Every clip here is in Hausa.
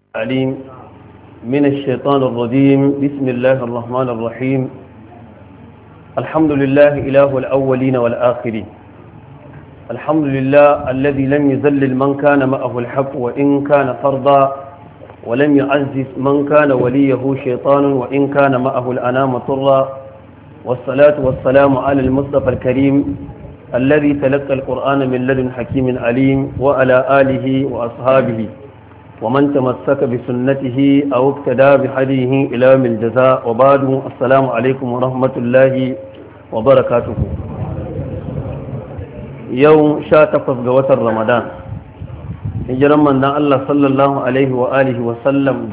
عليم من الشيطان الرجيم. بسم الله الرحمن الرحيم. الحمد لله إله الأولين والآخرين. الحمد لله الذي لم يذلل من كان معه الحق وإن كان فرضا، ولم يعزز من كان وليه شيطان وإن كان معه الأنام طرا. والصلاة والسلام على المصطفى الكريم الذي تلقى القرآن من لدن حكيم عليم، وعلى آله وأصحابه ومن تمسك بسنته أو اقتدى بهديه إلى يوم الجزاء. وبعد، السلام عليكم ورحمة الله وبركاته. يوم شاتفز قوة رمضان، hijiran manzon Allah sallallahu alaihi wa alihi wa sallam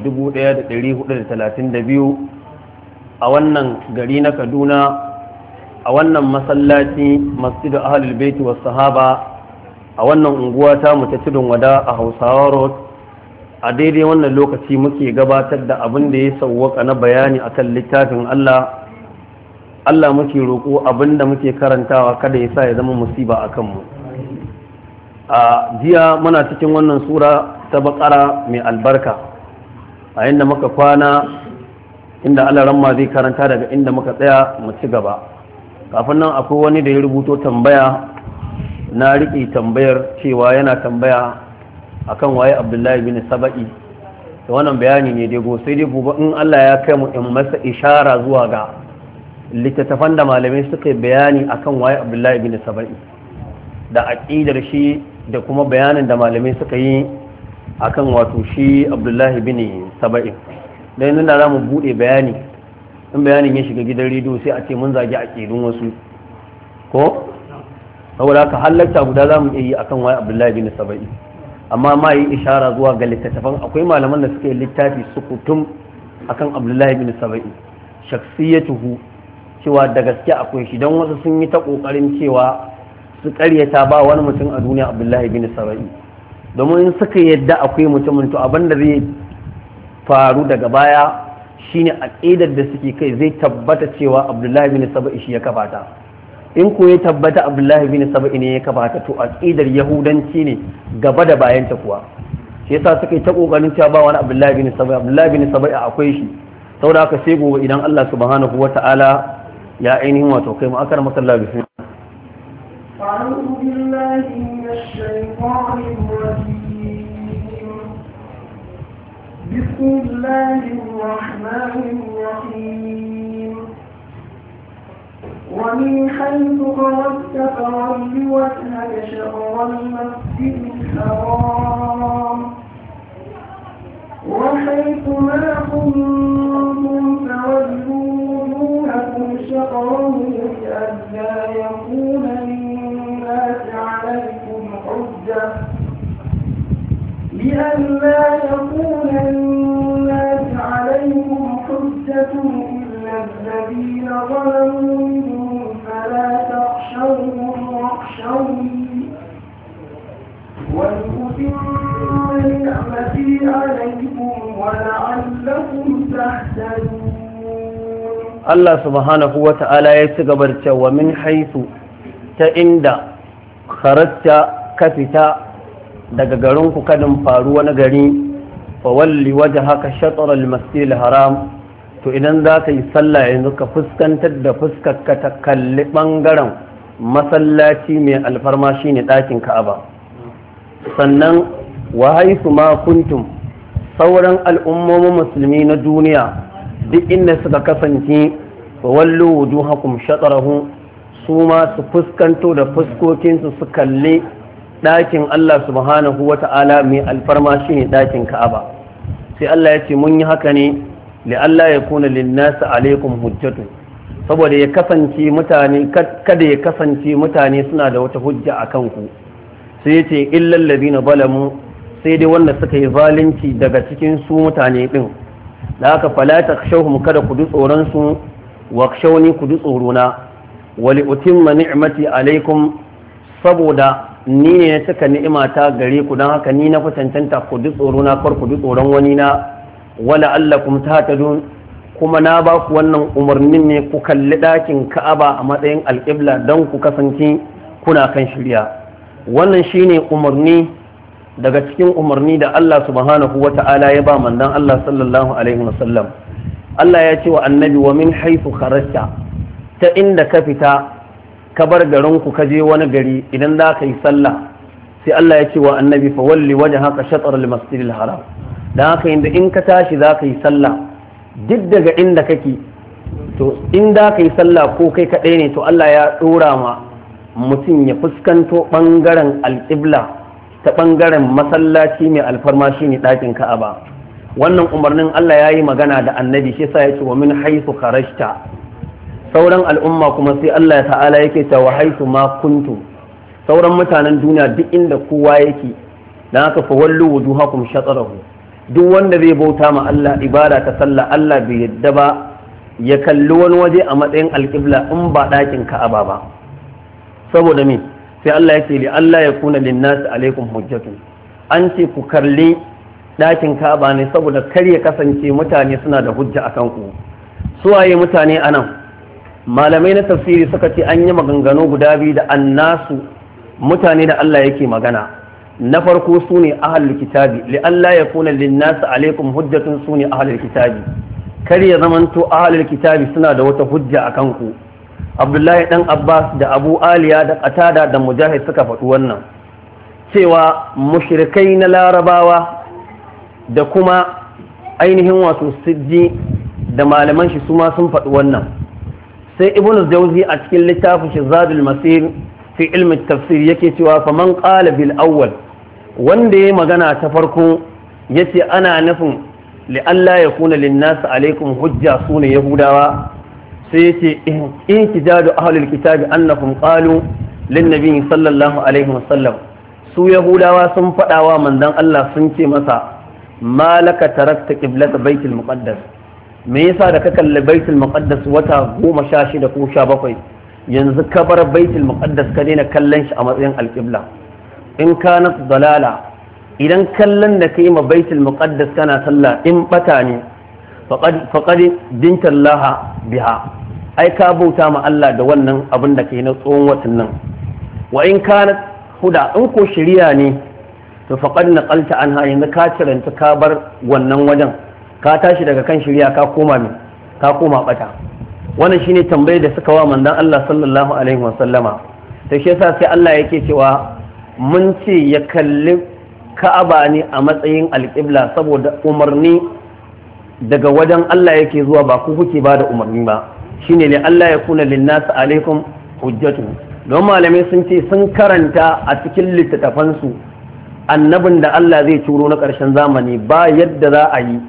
1432 a wannan gari na Kaduna, a wannan masallaci Masjidu Ahlul Bait was Sahaba, a wannan unguwa ta mu ta Tudun Wada a Hausawa Road. A daidai wannan lokaci muke gabatar da abin da ya sauwaka na bayani akan littafin Allah muke roƙo abin da muke karantawa kada ya sa ya zama musiba a kanmu. A jiya muna cikin wannan sura ta Baqara mai albarka, a inda muka kwana, inda Allah ramma zai karanta daga inda muka tsaya mu ci gaba. Kafin nan akwai wani da ya rubuto tambaya, na riƙe tambayar cewa yana tambaya akan waye Abdullahi bin Saba'i. Da wannan bayani ne dai sai dai gobe in Allah ya kai mu in masa ishara zuwa ga littattafan da malamai suka bayani akan waye Abdullahi bin Saba'i, da aqidar shi da kuma bayanin da malamai suka yi akan wato shi Abdullahi bin Saba'i. Dan nan da zamu bude bayani, in bayanin ya shiga gidan rediyo sai a ce mun zagi aqidun wasu ko, saboda haka halatta guda zamu yi akan waye Abdullahi bin Saba'i. Amma ma yi ishara zuwa ga littattafan, akwai malaman da suka yi littafi sukutum akan Abdullahi bin Saba'i, shakhsiyatuhu, cewa da gaske akwai shi. Don wasu sun yi ta kokarin cewa su karyata ba wani mutum a duniya Abdullahi bin Saba'i, domin in suka yadda akwai mutumin to abin da zai faru daga baya shine aqidar da suke kai zai tabbata cewa Abdullahi bin Saba'i shi ya kafata. In ko ya tabbata Abdullahi bin Saba'i ne ya kafata, to aqidar yahudanci ne gaba da bayan ta kuwa. Shi yasa suka yi ta kokarin cewa ba wani Abdullahi bin Saba'i. Abdullahi bin Saba'i akwai shi, saboda haka sai gobe idan Allah subhanahu wata'ala ya ainihin wato kai mu akar masallah bismillah. أعوذ بالله من الشيطان الرجيم. بسم الله الرحمن الرحيم. ومن حيث خرجت فول وجهك شطر المسجد الحرام وحيث ما كنتم فولوا وجوهكم شطره لئلا يكون للناس عليكم حجة إلا الذين ظلموا منهم فلا تخشوهم واخشوني ولأتم نعمتي عليكم ولعلكم تهتدون. الله سبحانه وتعالى يتقبل ومن حيث تئند خرجت كفتا daga garinku kadin faruwa na gari, fa walli wajhaka shatr al-masjid al-haram, to idan za ka yi sallah yanzu ka fuskantar da fuskar ka ta kalli bangaren masallaci mai alfarma shine ɗakin Ka'aba. Sannan wa haythu ma kuntum, sauran al'ummomin musulmi na duniya duk inda suka kasance, fa wallu wujuhakum shatrahu, su ma su fuskanto da fuskokinsu su kalli ɗakin Allah subhanahu wa ta'ala mai alfarma shi ne ɗakin Ka'aba. Sai Allah ya ce mun yi haka ne li'alla ya kuna linnasi alaikum hujjatu, saboda ya kasance mutane, kada ya kasance mutane suna da wata hujja a kanku. Sai ya ce illal ladina zalamu, sai dai wanda suka yi zalunci daga cikin su mutane din. Da haka fala takhshawhum, kada ku ji tsoron su, wakhshawni ku ji tsorona, wa li utimma ni'mati alaikum, saboda ni ne ya saka ni'imata gare ku, don haka ni na fi cancanta ku ji tsoro na, kar ku ji tsoron wani na. Wala allakum tahtadun, kuma na ba ku wannan umarnin ne ku kalli ɗakin Ka'aba a matsayin alƙibla don ku kasance kuna kan shirya. Wannan shine umarni daga cikin umarni da Allah subhanahu wata'ala ya ba manzon Allah sallallahu alaihi wasallam Allah ya ce wa annabi wa min haythu kharajta ta inda ka fita ka bar garinku ka je wani gari idan za ka yi sallah sai Allah ya ce wa annabi fa walli wajhaka shatr al-masjidil haram dan haka inda in ka tashi za ka yi sallah duk daga inda kake to in da ka yi sallah ko kai kaɗai ne to Allah ya ɗora ma mutum ya fuskanto ɓangaren alƙibla ta ɓangaren masallaci mai alfarma shi ne ɗakin ka'aba wannan umarnin Allah ya yi magana da annabi shi sa ya ce wa min haisu kharajta sauran al'umma kuma sai Allah ta'ala yake ta wa haisu ma kuntu sauran mutanen duniya duk inda kowa yake dan haka fa wallu wujuhakum shatrahu duk wanda zai bauta ma Allah ibada ta sallah Allah bai yadda ba ya kalli wani waje a matsayin alƙibla in ba ɗakin ka'aba ba saboda me sai Allah ya ce li Allah ya kuna linnasi alaikum hujjatun an ce ku kalli ɗakin ka'aba ne saboda kar ya kasance mutane suna da hujja akan ku suwaye mutane anan malamai na tafsiri suka ce an yi maganganu guda biyu da annasu mutane da Allah yake magana na farko su ne ahlul kitabi li Allah ya kuna linnasi alaikum hujjatun su ne ahlul kitabi kar ya zamanto ahlul kitabi suna da wata hujja a kanku Abdullahi dan Abbas da Abu Aliya da Qatada da Mujahid suka faɗi wannan cewa mushrikai na Larabawa da kuma ainihin wato Siddi da malaman shi suma sun faɗi wannan sai Ibn Jawzi a cikin littafin shi Zadul Masir fi ilmi tafsir yake cewa faman qala bil awwal wanda ya magana ta farko yace ana nufin لألا يكون للناس عليكم حجة سنة يهودا سيتي انتجاد أهل الكتاب أنهم قالوا للنبي صلى الله عليه وسلم سو يهودا وسن فداوا من دان الله سنتي مسا ما لك تركت قبلة بيت المقدس me yasa da ka kalli baitul muqaddas wata 16 ko 17 yanzu ka bar baitul muqaddas ka daina kallon shi a matsayin alqibla in kanat dalala idan kallon da ka yi ma baitul muqaddas kana sallah in bata ne faqad dinta Allah biha ai ka bauta ma Allah da wannan abin da kai na tsohon watan nan wa in kana huda in ko shari'a ne to faqad naqalta anha yanzu ka ciranta ka bar wannan wajen ka tashi daga kan shari'a ka koma bata wannan shine tambayar da suka wa manzon Allah sallallahu alaihi wasallama to shi yasa sai Allah yake cewa mun ce ya kalli Ka'aba ne a matsayin alƙibla saboda umarni daga wajen Allah yake zuwa ba ku kuke ba da umarni ba shine ne Allah ya kuna linnasi alaikum hujjatu don malamai sun ce sun karanta a cikin littattafansu annabin da Allah zai turo na ƙarshen zamani ba yadda za a yi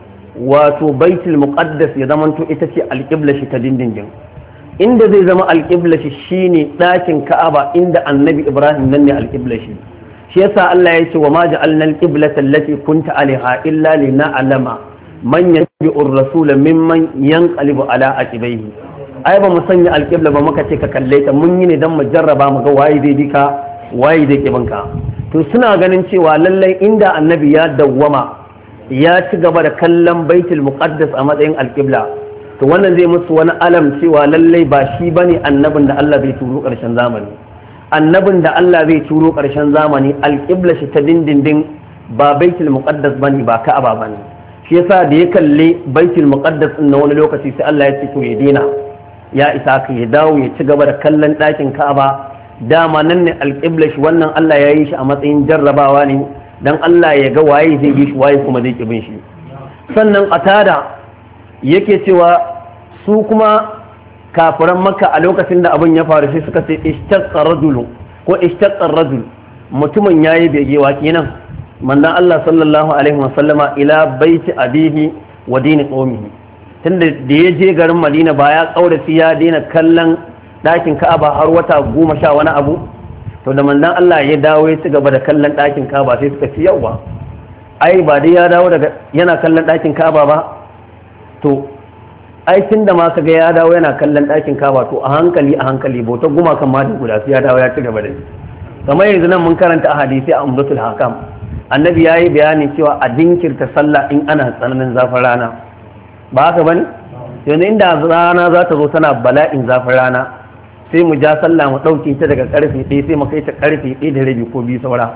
wato baitul muqaddas ya zamanto ita ce alƙibla shi ta dindindin inda zai zama alƙibla shi shine ɗakin Ka'aba inda annabi Ibrahim nan ne alƙibla shi yasa Allah ya ce wa ma ja'alna al-qiblata allati kunta alaiha illa lina'lama man yattabi'ur rasula mimman yanqalibu ala aqibaihi ai ba mu sanya al-qibla ba muka ce ka kalle ta mun yi ne dan mu jarraba mu ga waye zai dika waye zai kibanka to suna ganin cewa lallai inda annabi ya dawwama ya ci gaba da kallon baitul muqaddas a matsayin al-qibla to wannan zai musu wani alam cewa lallai ba shi bane annabin da Allah bai turo karshen zamani annabin da Allah zai turo ƙarshen zamani alƙibla shi ta dindindin ba baitul muqaddas bane ba ka'aba bane shi yasa da ya kalle baitul muqaddas din na wani lokaci sai Allah ya ce to ya dena ya isa ka ya dawo ya ci gaba da kallon ɗakin ka'aba dama nan ne alƙibla shi wannan Allah ya yi shi a matsayin jarrabawa ne dan Allah ya ga waye zai yi shi waye kuma zai kibin shi sannan qatada yake cewa su kuma kafiran makka a lokacin da abin ya faru sai suka ce ishtaqqa rajul ko ishtaqqa rajul mutumin yayi begewa kenan manzon Allah sallallahu alaihi wasallama ila baiti abihi wa dini qaumihi tunda da ya je garin Madina ba ya kaurace ya daina kallon dakin Ka'aba har wata 10 wani abu to da manzon Allah ya dawo ya ci gaba da kallon dakin Ka'aba sai suka ce yawa ai ba dai ya dawo daga yana kallon dakin Ka'aba ba to aikin da ma kaga ya dawo yana kallon ɗakin kaba to a hankali bautar gumakan ma da guda ya dawo ya ci gaba da shi kamar yanzu nan mun karanta a hadisi a umdatul hakam annabi yayi bayani cewa a dinkirta sallah in ana tsananin zafin rana ba haka bane yanzu inda rana za ta zo tana bala'in zafin rana sai mu ja sallah mu ɗauke ta daga karfe 1 sai mu kai ta karfe 1 da rabi ko 2 saura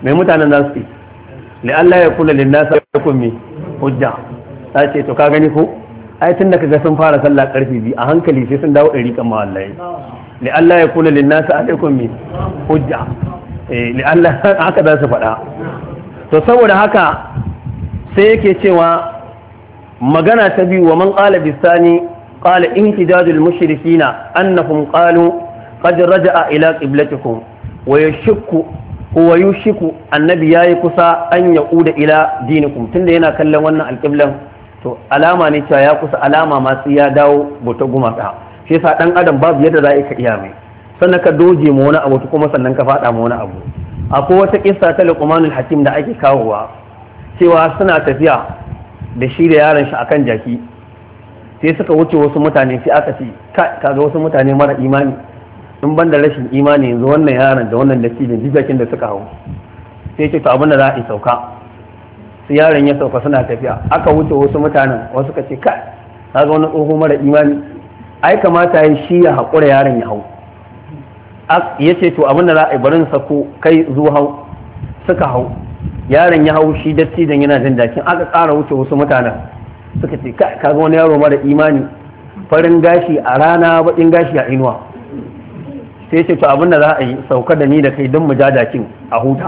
mai mutanen za su yi la'alla ya kula linnasa ya kun hujja ta ce to ka gani ko ai tun da kaga sun fara sallah karfi bi a hankali sai sun dawo ɗari kan mawallahi la'alla ya kula linnasa alaikum hujja la'alla haka za su faɗa. To saboda haka sai yake cewa magana ta biyu wa man qala bisani qala ihtijajul mushrikina annahum qalu qad raja'a ila qiblatikum wa yashku huwa yushiku annabi yayi kusa an yauda ila dinikum tunda yana kallon wannan alqiblan to alama ne cewa ya kusa alama ma sai ya dawo bota gumaka shi yasa dan adam babu yadda za ka iya mai sannan ka doje mu wani abu kuma sannan ka fada mu wani abu akwai wata kissa ta Luqmanul Hakim da ake kawowa cewa suna tafiya da shi da yaron shi akan jaki sai suka wuce wasu mutane sai aka ce kaga wasu mutane mara imani in ban da rashin imani yanzu wannan yaron da wannan dattijan jijakin da suka hau sai ce to abin da za a yi sauka sai yaron ya sauka suna tafiya aka wuce wasu mutanen wasu ka ce kai kaga wani tsoho mara imani ai kamata ya shi ya haƙura yaron ya hau ya ce to abin da za a yi barin sako kai zuwa hau suka hau yaron ya hau shi dattijan yana jin dakin aka ƙara wuce wasu mutanen suka ce kaga wani yaro mara imani farin gashi a rana baƙin gashi a inuwa sai ce to abin da za a yi sauka da ni da kai don mu jajakin a huta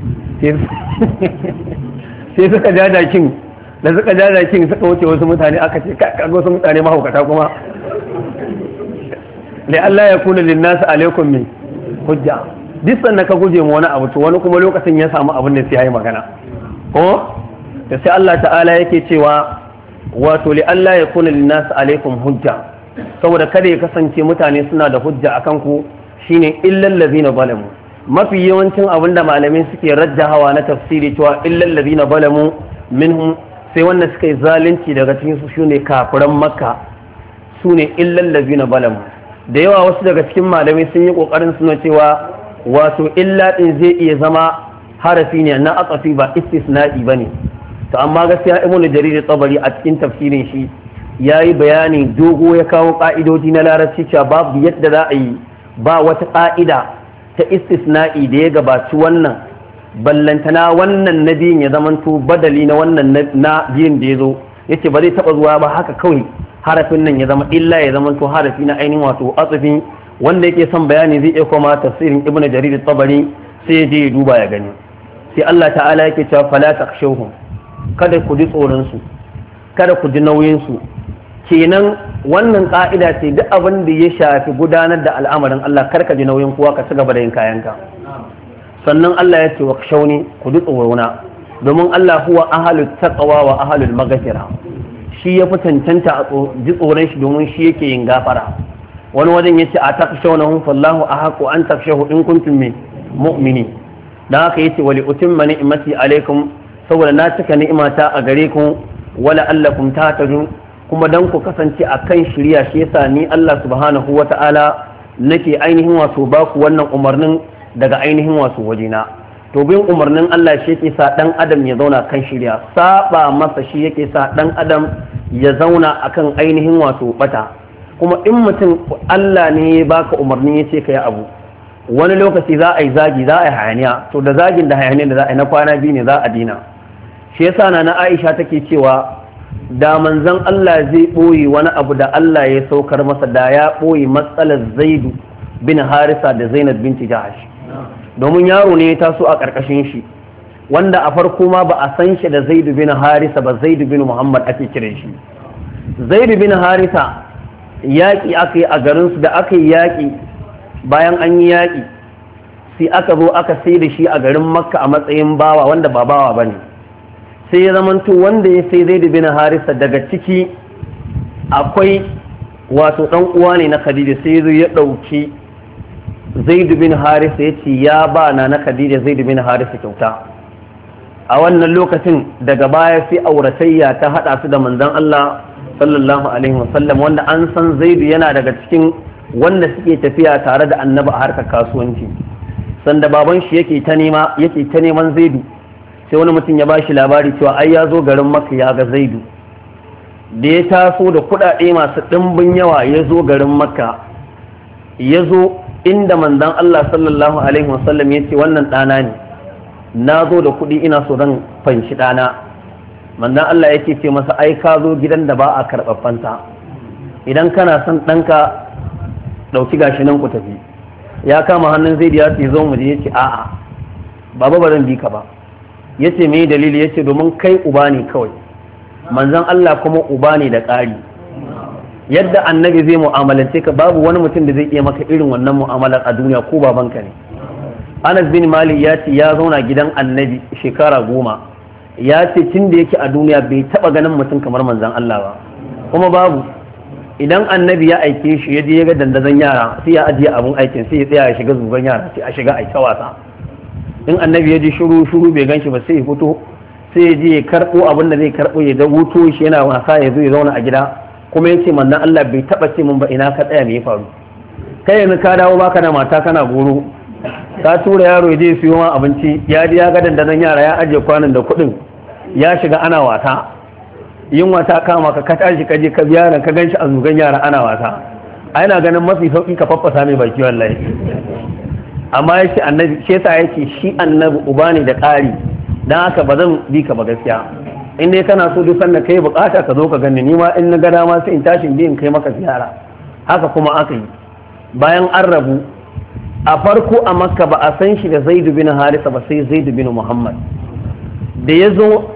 sai suka jajakin da suka jajakin suka wuce wasu mutane aka ce kaga wasu mutane mahaukata kuma lai Allah ya kuna linnasu alaikum min hujja duk sannan ka guje mu wani abu to wani kuma lokacin ya samu abin da sai yayi magana ko da sai Allah ta'ala yake cewa wato li Allah ya kuna linnasu alaikum hujja saboda kada ya kasance mutane suna da hujja akan ku shine illal ladina zalamu mafi yawancin abin da malamai suke rajjahawa na tafsiri cewa illal ladina zalamu minhum sai wanda suka yi zalunci daga cikin su shine kafiran makka sune illal ladina zalamu da yawa wasu daga cikin malamai sun yi kokarin suna cewa wato illa din zai iya zama harafi ne na aqafi ba istisna'i bane to amma gaskiya ibnu jarir tabari a cikin tafsirin shi yayi bayani dogo ya kawo ka'idoji na larabci cewa babu yadda za a yi ba wata ƙa'ida ta istisna'i da ya gabaci wannan ballantana wannan na biyun ya zamanto badali na wannan na biyun da ya zo yace ba zai taɓa zuwa ba haka kawai harafin nan ya zama illa ya zamanto harafi na ainihin wato atsufi wanda yake son bayani zai iya koma tafsirin ibn jarir tabari sai ya je ya duba ya gani sai Allah ta'ala yake cewa fala takhshawhum kada ku ji tsoron su kada ku ji nauyin su kenan wannan ka'ida ce duk abin da ya shafi gudanar da al'amarin Allah karka ji nauyin kowa ka ci gaba da yin kayanka sannan Allah ya ce wa khshawni ku ji tsorona domin Allah huwa ahalut taqwa wa ahalul maghfira shi ya fi cancanta a ji tsoron shi domin shi yake yin gafara wani wajen yace a takhshawnahum fallahu ahaqu an takhshahu in kuntum mu'mini dan haka yace wali utimma ni'mati alaikum saboda na cika ni'imata a gare ku wala allakum tahtadun kuma dan ku kasance a kan shirya shi yasa ni Allah subhanahu wata'ala nake ainihin wato baku wannan umarnin daga ainihin wato wajena to bin umarnin Allah shi yake sa dan adam ya zauna kan shirya saba masa shi yake sa dan adam ya zauna akan ainihin wato bata kuma in mutum Allah ne ya baka umarni ya ce kai abu wani lokaci za a yi zagi za a yi hayaniya to da zagin da hayaniya da za a yi na kwana biyu ne za a dina shi yasa na Aisha take cewa da manzon Allah zai ɓoye wani abu da Allah ya saukar masa da ya ɓoye matsalar Zaidu bin Harisa da Zainab binti Jahash domin yaro ne ya taso a ƙarƙashin shi wanda a farko ma ba a san shi da Zaidu bin Harisa ba Zaidu bin Muhammad ake kiran shi Zaidu bin Harisa yaƙi aka yi a garinsu da aka yi yaƙi bayan an yi yaƙi sai aka zo aka sai da shi a garin Makka a matsayin bawa wanda ba bawa ba ne sai ya zamanto wanda ya sai Zaid bin Harisa daga ciki akwai wato dan uwa ne na Khadija sai ya dauki Zaid bin Harisa yace ya ba na Khadija Zaid bin Harisa kyauta a wannan lokacin daga baya sai auratayya ta hada su da manzon Allah sallallahu alaihi wasallam wanda an san Zaid yana daga cikin wanda suke tafiya tare da Annabi a harkar kasuwanci sanda baban shi yake ta neman Zaidu sai wani mutum ya ba shi labari cewa ai ya zo garin Makka ya ga Zaidu da ya taso da kuɗaɗe masu ɗimbin yawa ya zo garin Makka ya zo inda manzon Allah sallallahu alaihi wasallam ya ce wannan ɗana ne na zo da kuɗi ina so zan fanshi ɗana. manzon Allah yake ce masa ai ka zo gidan da ba a karɓar fansa, idan kana son ɗanka ɗauki gashi nan ku tafi. ya kama hannun zai ya ce zo mu je, yace a'a baba ba zan bi ka ba. yace me dalili? yace domin kai uba ne kawai, manzon Allah kuma uba ne da ƙari. yadda annabi zai mu'amalance ka babu wani mutum da zai iya maka irin wannan mu'amalar a duniya ko babanka ne. Anas bin Malik ya ce ya zauna gidan annabi shekara 10, ya ce tun da yake a duniya bai taba ganin mutum kamar manzon Allah ba, kuma babu. idan annabi ya aike shi ya je ya ga dandazon yara sai ya ajiye abun aikin sai ya tsaya ya shiga zuban yara sai a shiga a ta wasa. in annabi ya ji shuru bai gan shi ba sai ya fito sai ya je ya karɓo abin da zai karɓo ya da hutu shi yana wasa ya zo ya zauna a gida, kuma ya ce manzon Allah bai taba ce min ba ina ka tsaya me ya faru. kai yanzu ka dawo baka da mata kana goro, ka tura yaro ya je siyo ma abinci, ya ji ya ga dandazon yara ya ajiye kwanan da kuɗin ya shiga ana wasa, yin wata kama ka tashi ka je ka biya ran ka ganshi a zugan yara ana wasa, a yana ganin mafi sauki ka faffasa mai baki wallahi. amma yace annabi shi yasa yake shi annabi uba ne da ƙari, dan haka ba zan bi ka ba gaskiya. in dai kana so duk sanda kai bukata ka zo ka gani, ni ma in na ga dama sai in tashi in kai maka ziyara. haka kuma aka yi. bayan an rabu a farko a Makka ba a san shi da Zaid bin Harisa ba sai Zaid bin Muhammad. da ya zo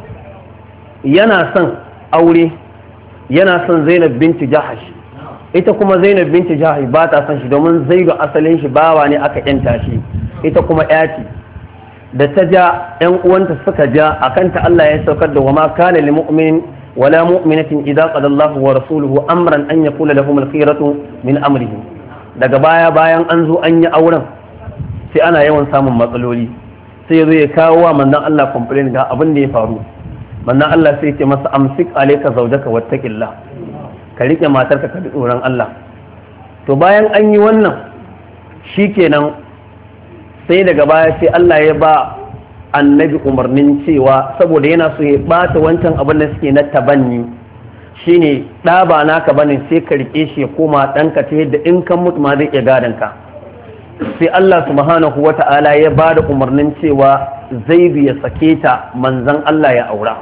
yana son aure, yana son Zainab binti Jahash, ita kuma Zainab binti Jahash ba ta son shi domin Zaidu asalin shi bawa ne aka yanta shi, ita kuma yaci. da ta ja ƴan uwanta suka ja akan ta Allah ya saukar da wama kana lil mu'min wala mu'minatin idza qada Allahu wa rasuluhu amran an yakuna lahum al-khiyaratu min amrihim. daga bayan an zo an yi auren sai ana yawan samun matsaloli, sai ya zo ya kawo wa manzon Allah complain ga abin da ya faru. manzon Allah sai ce masa amsik alayka zawjaka wattaqillah, ka rike matarka ka ji tsoron Allah. to bayan an yi wannan shikenan sai daga baya sai Allah ya ba annabi umarnin cewa saboda yana so ya bata wancan abin da suke na tabanni, shine ɗa ba naka bane sai ka rike shi ya koma ɗanka ta yadda in kan mutu ma zai iya gadon ka. sai Allah subhanahu wata'ala ya ba da umarnin cewa Zaidu ya sake ta manzon Allah ya aura.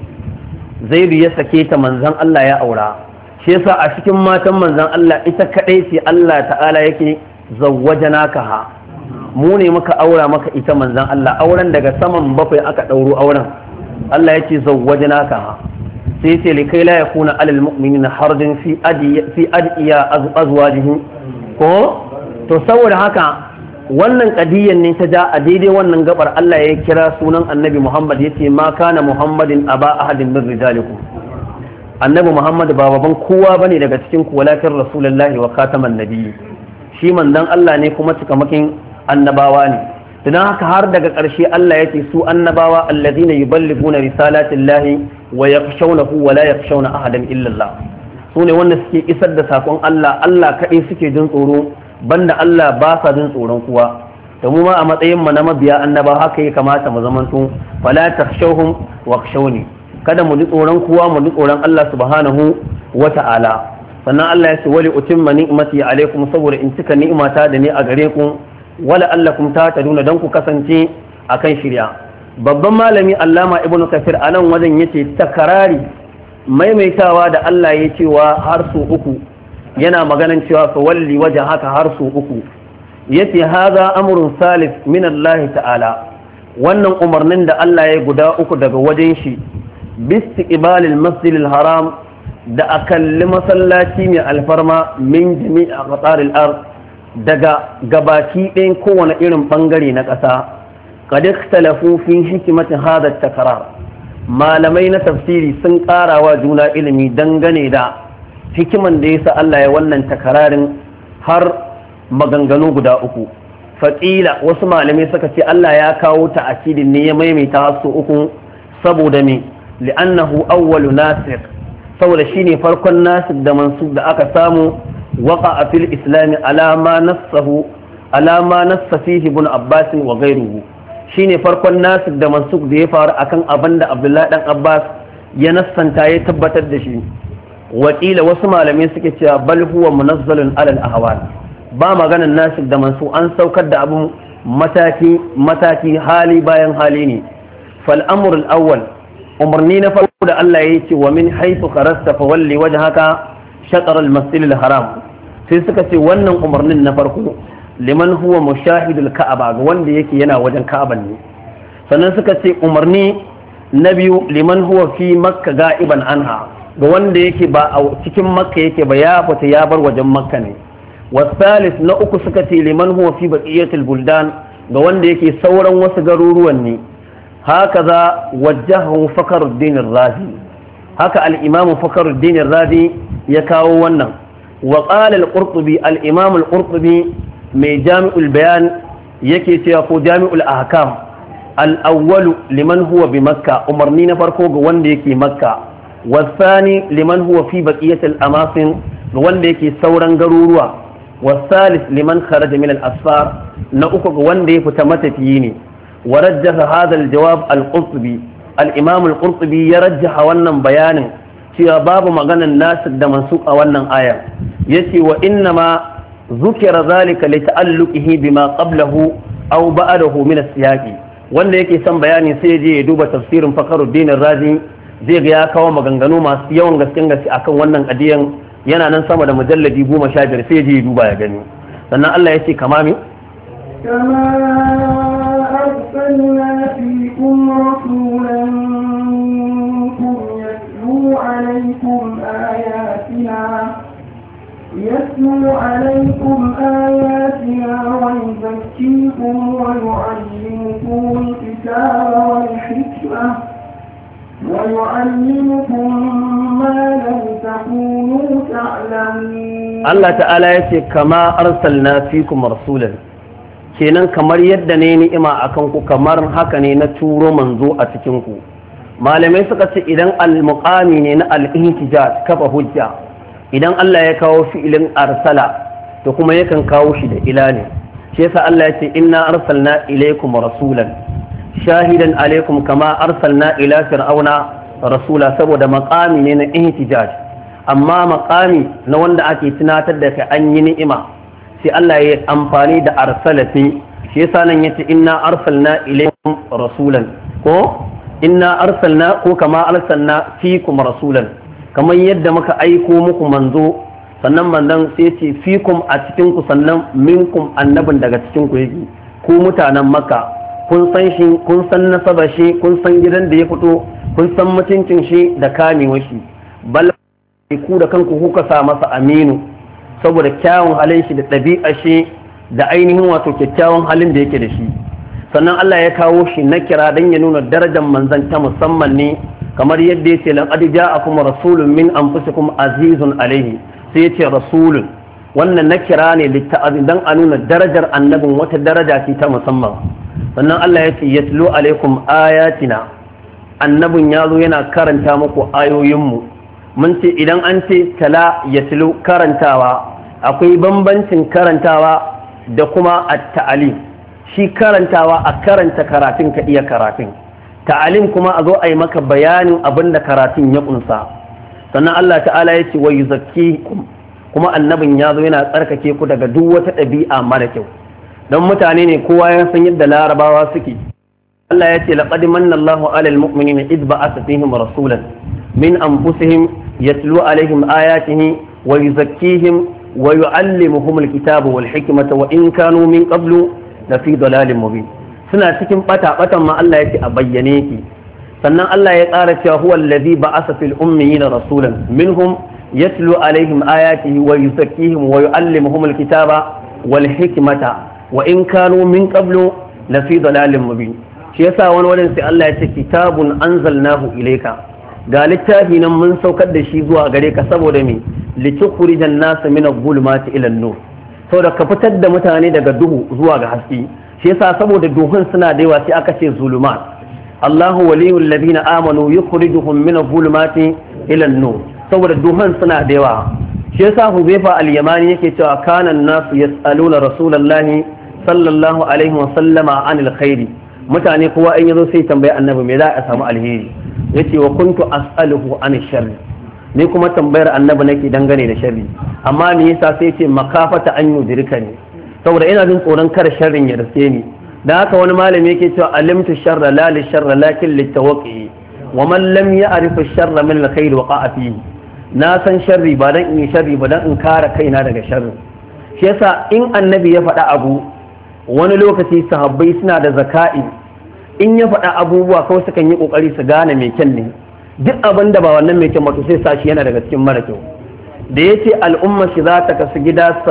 Zaidu ya sake ta manzon Allah ya aura. shi yasa a cikin matan manzon Allah ita kadai ce Allah ta'ala yake zawwajanaka ha, mu ne muka aura maka ita manzon Allah. auren daga saman bakwai aka ɗauro auren. Allah yake zawwajanaka ha, sai ce likai la yakuna alal mu'minina harjin fi adiya azwajihim ko. to saboda haka wannan kadiyan ne ta ja a daidai wannan gabar Allah ya kira sunan annabi Muhammad yace ma kana Muhammadin aba ahadin min rijalikum, annabi Muhammad ba baban kowa bane daga cikin ku, walakin rasulullahi wa khataman nabiyyi, shi manzon Allah ne kuma cikamakin annabawa ne. dan haka har daga ƙarshe Allah yace su annabawa alladhina yuballighuna risalatillahi wa yakhshawnahu wa la yakhshawna ahadan illa Allah, sune wanda suke isar da sakon Allah, Allah kadai suke jin tsoro, banda Allah ba sa jin tsoron kuwa. da mu ma a matsayin mu na mabiya annaba haka ya kamata mu zamanto, fala takhshawhum wakhshawni, kada mu ji tsoron kuwa, mu ji tsoron Allah subhanahu wata'ala. sannan Allah ya ce wali utimma ni'mati alaikum, saboda in cika ni'imata da ni a gare ku, wala allakum tahtaduna, dan ku kasance akan shirya. babban malami Allama Ibn Kathir anan wajen yace takarari maimaitawa da Allah ya cewa har su uku, yana maganan cewa fa walli waje haka har su uku, yace haza amrun salif min Allah ta'ala, wannan umarnin da Allah ya guda uku daga wajen shi, bistiqbalil masjidil haram, da akalli masallaci mai alfarma, min jami'a qataril ard, daga gabaki ɗayan kowane irin bangare na ƙasa. qad ikhtalafu fi hikmati hadha at-takrar, malamai na tafsiri sun ƙarawa juna ilimi dangane da hikiman da yasa Allah ya wannan takararin har maganganu guda uku. faƙila wasu malamai suka ce Allah ya kawo ta'akidin ne ya maimaita su uku saboda me, li'annahu awwalu nasir, saboda shine farkon nasir da mansub da aka samu waqa'a fil islam alama nassa fihi ibn Abbas wa ghayruhu, shine farkon nasir da mansub da ya faru akan abinda Abdullahi dan Abbas ya nassanta ya tabbatar da shi. wakila wasu malamai suke cewa bal huwa munazzalun alal ahwal, ba maganan nasir da mansu, an saukar da abu mataki hali bayan hali ne. fal amr al awwal umarni na farko da Allah ya ce wa min haythu kharasta fa walli wajhaka shatr al masjid al haram, sai suka ce wannan umarnin na farko liman huwa mushahidul ka'aba ga wanda yake yana wajen ka'aban ne. sannan suka ce umarni na biyu liman huwa fi makka ga'iban anha ga wanda yake ba a cikin makka yake ba ya fita ya bar wajen makka ne. wasalis na uku suka ce liman huwa fi baqiyatil buldan ga wanda yake sauran wasu garuruwan ne. haka za wajjahu fakhruddin ar-razi, haka al-imam fakhruddin ar-razi ya kawo wannan. wa qala al-qurtubi al-imam al-qurtubi mai jami'ul bayan yake cewa ko jami'ul ahkam al-awwalu liman huwa bi makka umarni na farko ga wanda yake makka. wasani liman huwa fi baqiyatil amasin ga wanda yake sauran garuruwa. wasalis liman kharaja min al-asfar na uku ga wanda ya fita matafiyi ne. warajjaha hadha al-jawab al-qurtubi al-imam al-qurtubi ya rajjaha wannan bayanin cewa babu maganan nasik da mansuk a wannan aya. yace wa inna ma zukira zalika li ta'alluqihi bima qablahu aw ba'dahu min as-siyaqi, wanda yake son bayani sai je ya duba tafsirin Fakhruddin Razi, zai ga ya kawo maganganu masu yawan gaske akan wannan adiyan, yana nan sama da mujalladi 15 sai je ya duba ya gani. sannan Allah ya ce kama أرسلنا فيكم رسولا منكم يتلو عليكم آياتنا ويزكيكم ويعلمكم الكتاب والحكمة ويعلمكم ما لم تكونوا تعلمون. الله تعالى يقول كما أرسلنا فيكم رسولا، kenan kamar yadda ne ni'ima akan ku kamar haka ne na turo manzo a cikin ku. Malamai suka ce idan al-muqami ne na al-ihtijaj kafa hujja, idan Allah ya kawo fi'ilin arsala to kuma yakan kawo shi da ila ne. shi yasa Allah ya ce inna arsalna ilaykum rasulan shahidan alaykum kama arsalna ila fir'auna rasula, saboda maqami ne na ihtijaj. amma maqami na wanda ake tunatar da kai an yi ni'ima sai Allah ya amfani da arsalati. shi yasa nan yace inna arsalna ilaykum rasulan, ko inna arsalna ko kama arsalna fikum rasulan, kamar yadda muka aiko muku manzo, sannan manzon sai ce fikum a cikin ku, sannan minkum annabin daga cikin ku yake. ku mutanen Makka kun san shi, kun san nasaba shi, kun san gidan da ya fito, kun san mutuncin shi da kamewar shi. bal ku da kanku kuka sa masa aminu saboda kyawun halin shi da ɗabi'a shi da ainihin wato kyakkyawan halin da yake da shi. sannan Allah ya kawo shi na kira don ya nuna darajar manzon ta musamman ne, kamar yadda yace laqad ja'akum rasulun min anfusikum azizun alayhi, sai yace rasulun, wannan na kira ne litta'azin dan a nuna darajar annabin wata daraja ce ta musamman. sannan Allah yace yatlu alaikum ayatina, annabin yazo yana karanta muku ayoyinmu. mun ce idan an ce tala yatlu karantawa, akwai bambancin karantawa da kuma at-ta'alim. shi karantawa a karanta karatun ka iya karatun, ta'alim kuma a zo a yi maka bayanin abin da karatun ya kunsa. sannan Allah ta'ala ya ce wa yuzakkikum, kuma annabin ya zo yana tsarkake ku daga duk wata ɗabi'a mara kyau. don mutane ne kowa ya san yadda larabawa suke. Allah ya ce laqad manna Allahu 'alal mu'minina idh ba'atha fihim rasulan min anfusihim yatlu 'alayhim ayatihi wa yuzakkihim wa yu'allimuhum al-kitaba wal hikmata wa in kanu min qablu lafi dalalin mubin. suna cikin batan ma Allah yake a bayyane ki. sannan Allah ya ƙara cewa huwa allazi ba'asa fil ummiyina rasulan minhum yatlu alaihim ayatihi wa yuzakkihim wa yuallimuhum alkitaba wal hikmata wa in kanu min qablu lafi dalalin mubin. shi yasa wani wurin sai Allah ya ce kitabun anzalnahu ilayka, ga littafi nan mun saukar da shi zuwa gare ka saboda me litukhrijan nas min adh-dhulumati ila an-nur, saboda ka fitar da mutane daga duhu zuwa ga haske. shi yasa saboda duhun suna da yawa sai aka ce zulumat. Allahu waliyul ladina amanu yukhrijuhum min adh-dhulumati ila an-nur, saboda duhun suna da yawa. shi yasa Huzaifa al-Yamani yake cewa kana an-nasu yas'aluna rasulullahi sallallahu alaihi wa sallama anil khairi, mutane kowa in yazo sai tambaye annabi me za a samu alheri. yace wa kuntu as'aluhu anil sharri, ni kuma tambayar annabi nake dangane da sharri. amma me yasa sai yace makafata an yudrika ne, saboda ina jin tsoron kar sharrin ya riske ni. da haka wani malami yake cewa alimtu sharra la li sharra lakin litawaqi wa man lam ya'rif ash-sharra min al-khayr waqa'a fihi. na san sharri ba dan in sharri ba dan in kare kaina daga sharri. shi yasa in annabi ya faɗa abu wani lokaci sahabbai suna da zaka'i, in ya faɗa abubuwa kawai sukan yi ƙoƙari su gane mai kyan ne, duk abin da ba wannan mai kyan ba to sai sashi yana daga cikin mara kyau. da ya ce al'umma shi za ta kasu gida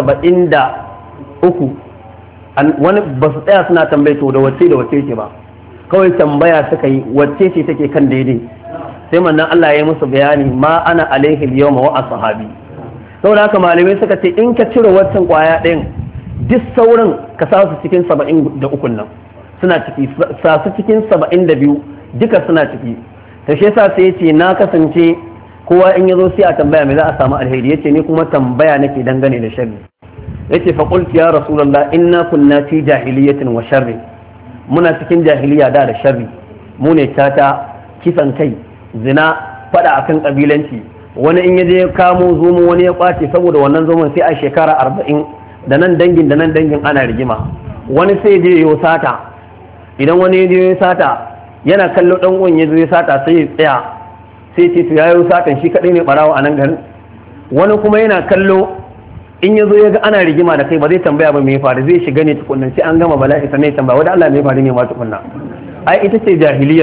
73, wani ba su tsaya suna tambaye to da wacce ce ba, kawai tambaya suka yi wacce ce take kan daidai, sai mannan Allah ya yi musu bayani ma ana alaihi yawma wa ashabi. saboda haka malamai suka ce in ka cire waccan kwaya ɗayan duk sauran ka sa su cikin 73 nan suna ciki, sa su cikin 72 duka suna ciki. ta shi yasa sai yace na kasance kowa in yazo sai a tambaya me za a samu alheri, yace ni kuma tambaya nake dangane da sharri. yace fa qultu ya rasulullah inna kunna fi jahiliyatin wa sharri, muna cikin jahiliya da sharri, mu ne tata, kisan kai, zina, fada akan kabilanci, wani in yaje ya kamo zomo wani ya kwace saboda wannan zomon sai a shekara 40 da nan dangin ana rigima. wani sai je ya sata, idan wani ya sata yana kallo dan uwan ya zo ya sata sai ya tsaya sai ce to yayi satan shi kadai ne barawo a nan garin. wani kuma yana kallo in ya zo ya ga ana rigima da kai ba zai tambaya ba me ya faru, zai shiga ne tukunnan sai an gama bala'i sannan ya tambaya wanda Allah me ya faru ne ma tukunna. ai ita ce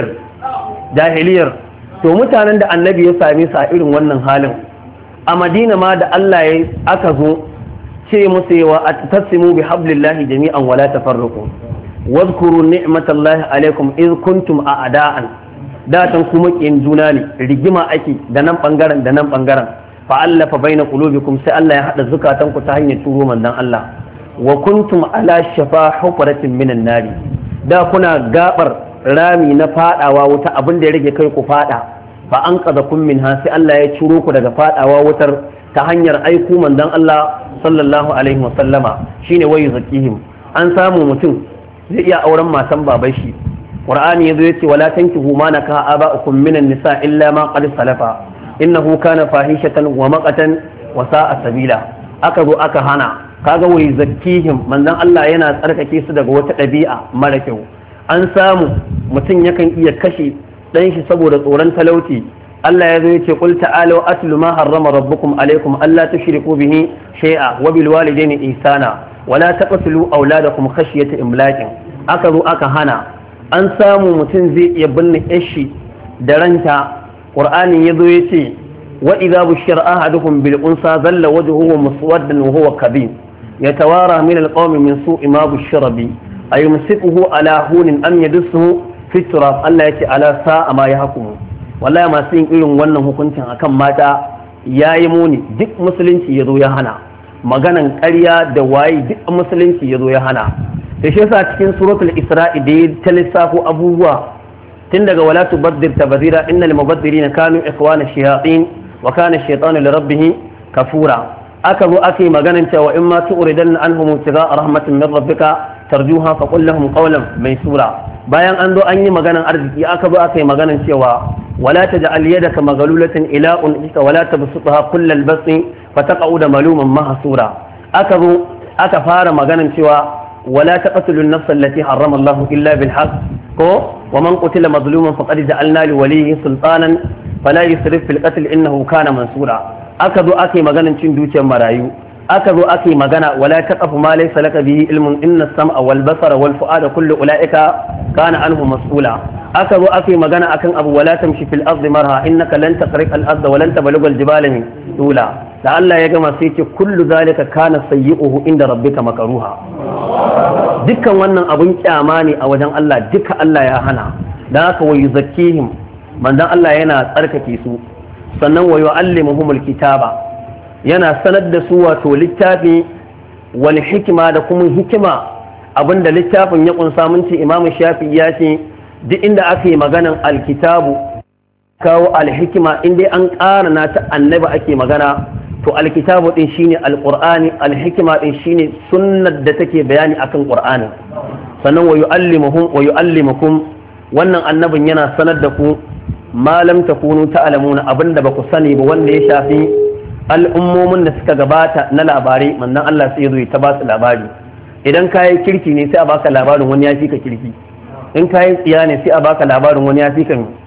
jahiliyar. to mutanen da annabi ya same su a irin wannan halin a Madina ma da Allah ya aka zo ce musu yawa atasimu bi hablillahi jami'an wala tafarraqu wadhkuru ni'matallahi alaikum iz kuntum a'da'an, da tan kuma kin juna ne, rigima ake da nan bangaren fa allafa baina qulubikum sai Allah ya hada zukatan ku ta hanyar turo manzon Allah. wa kuntum ala shafa hufratin minan nari, da kuna gabar rami na fadawa wuta, abin da ya rage kai ku fada, fa an qadakum minha sai Allah ya ciro ku daga fadawa wutar ta hanyar aiku manzon Allah sallallahu alaihi wa sallama, shine wayu zakihim. an samu mutum zai iya auren matan baban shi, qur'ani yazo yace wala tankihu ma naka aba'ukum minan nisa illa ma qad salafa innahu kana fahishatan wa maqatan wa sa'a sabila. aka zo aka hana, kaga wayu zakihim, manzon Allah yana tsarkake su daga wata ɗabi'a mara kyau. an samu mutum yakan iya kashe dan shi saboda tsoron talauci, Allah ya zo ya ce qul ta'alu atlu ma harrama rabbukum alaykum alla tushriku bihi shay'a wa bil walidayni ihsana wa la taqtulu awladakum khashyata imlakin. aka zo aka hana. an samu mutum zai iya binne yashi da ranta, qur'ani ya zo ya ce wa idza bushira ahadukum bil unsa zalla wajhuhu muswaddan wa huwa kadhib yatawara min al qawmi min su'i ma bushira bi ayumsikuhu ala hunin am yadussuhu fi turab. Allah yace ala sa'a ma yahkumu. wallahi masu yin irin wannan hukuncin akan mata yayi muni. duk musulunci yazo ya hana maganan ƙarya da wayi, duk musulunci yazo ya hana. da shi yasa cikin suratul isra'i da ya talisafo abubuwa tun daga wala tubaddir tabdira innal mubaddirina kanu ikhwana shayatin wa kana ash-shaytanu li rabbih kafura. aka zo aka yi maganan cewa in ma tu'ridanna anhum ibtigha'a rahmatin min rabbika tarjuha fa qul lahum qawlan maysura. bayan an zo an yi maganan arziki aka zo aka yi maganan cewa wala taj'al yadaka maghlulatan ila unqika wala tabsutha kullal basti fataqa'ud maluman mahsura. aka zo aka fara maganan cewa wala taqtulu an-nafs allati harrama Allah illa bil haqq ko wa man qutila mazluman faqad ja'alna li waliyhi sultanan fala yusrif fil qatl innahu kana mansura. aka zo aka yi maganan cin dukiyar marayu, aka zo aka yi magana wala taqafu ma laysa laka bihi ilmun inna as-sam'a wal basara wal fu'ada kullu ulaika kana anhu mas'ula. aka zo aka yi magana akan abu wala tamshi fil ardi marha innaka lan taqriq al arda wa lan tablugha al jibala min tula. da Allah ya gama sai ce kullu zalika kana sayyi'uhu inda rabbika makruha. dukkan wannan abun kyama ne a wajen Allah, duka Allah ya hana. dan haka wa yuzakkihim, manzon Allah yana tsarkake su, sannan wa yu'allimuhumul kitaba, yana sanar da su wato littafi wal hikima da kuma hikima, abinda littafin ya kunsa. mun ce imamu shafi ya ce duk inda aka yi maganan alkitabu kawo alhikima, inda an ƙara na ta annabi ake magana, to alkitabu din shine alqur'ani, alhikima din shine sunnar da take bayani akan qur'ani. sannan wa yu'allimukum, wannan annabin yana sanar da ku ma lam takunu ta'lamuna, abinda ba ku sani ba wanda ya shafi al'ummomin da suka gabata na labarai. manzon Allah sai zo ta ba su labari. idan kayi kirki ne sai a baka labarin wani ya fi ka kirki, in kayi tsiya ne sai a baka labarin wani ya fi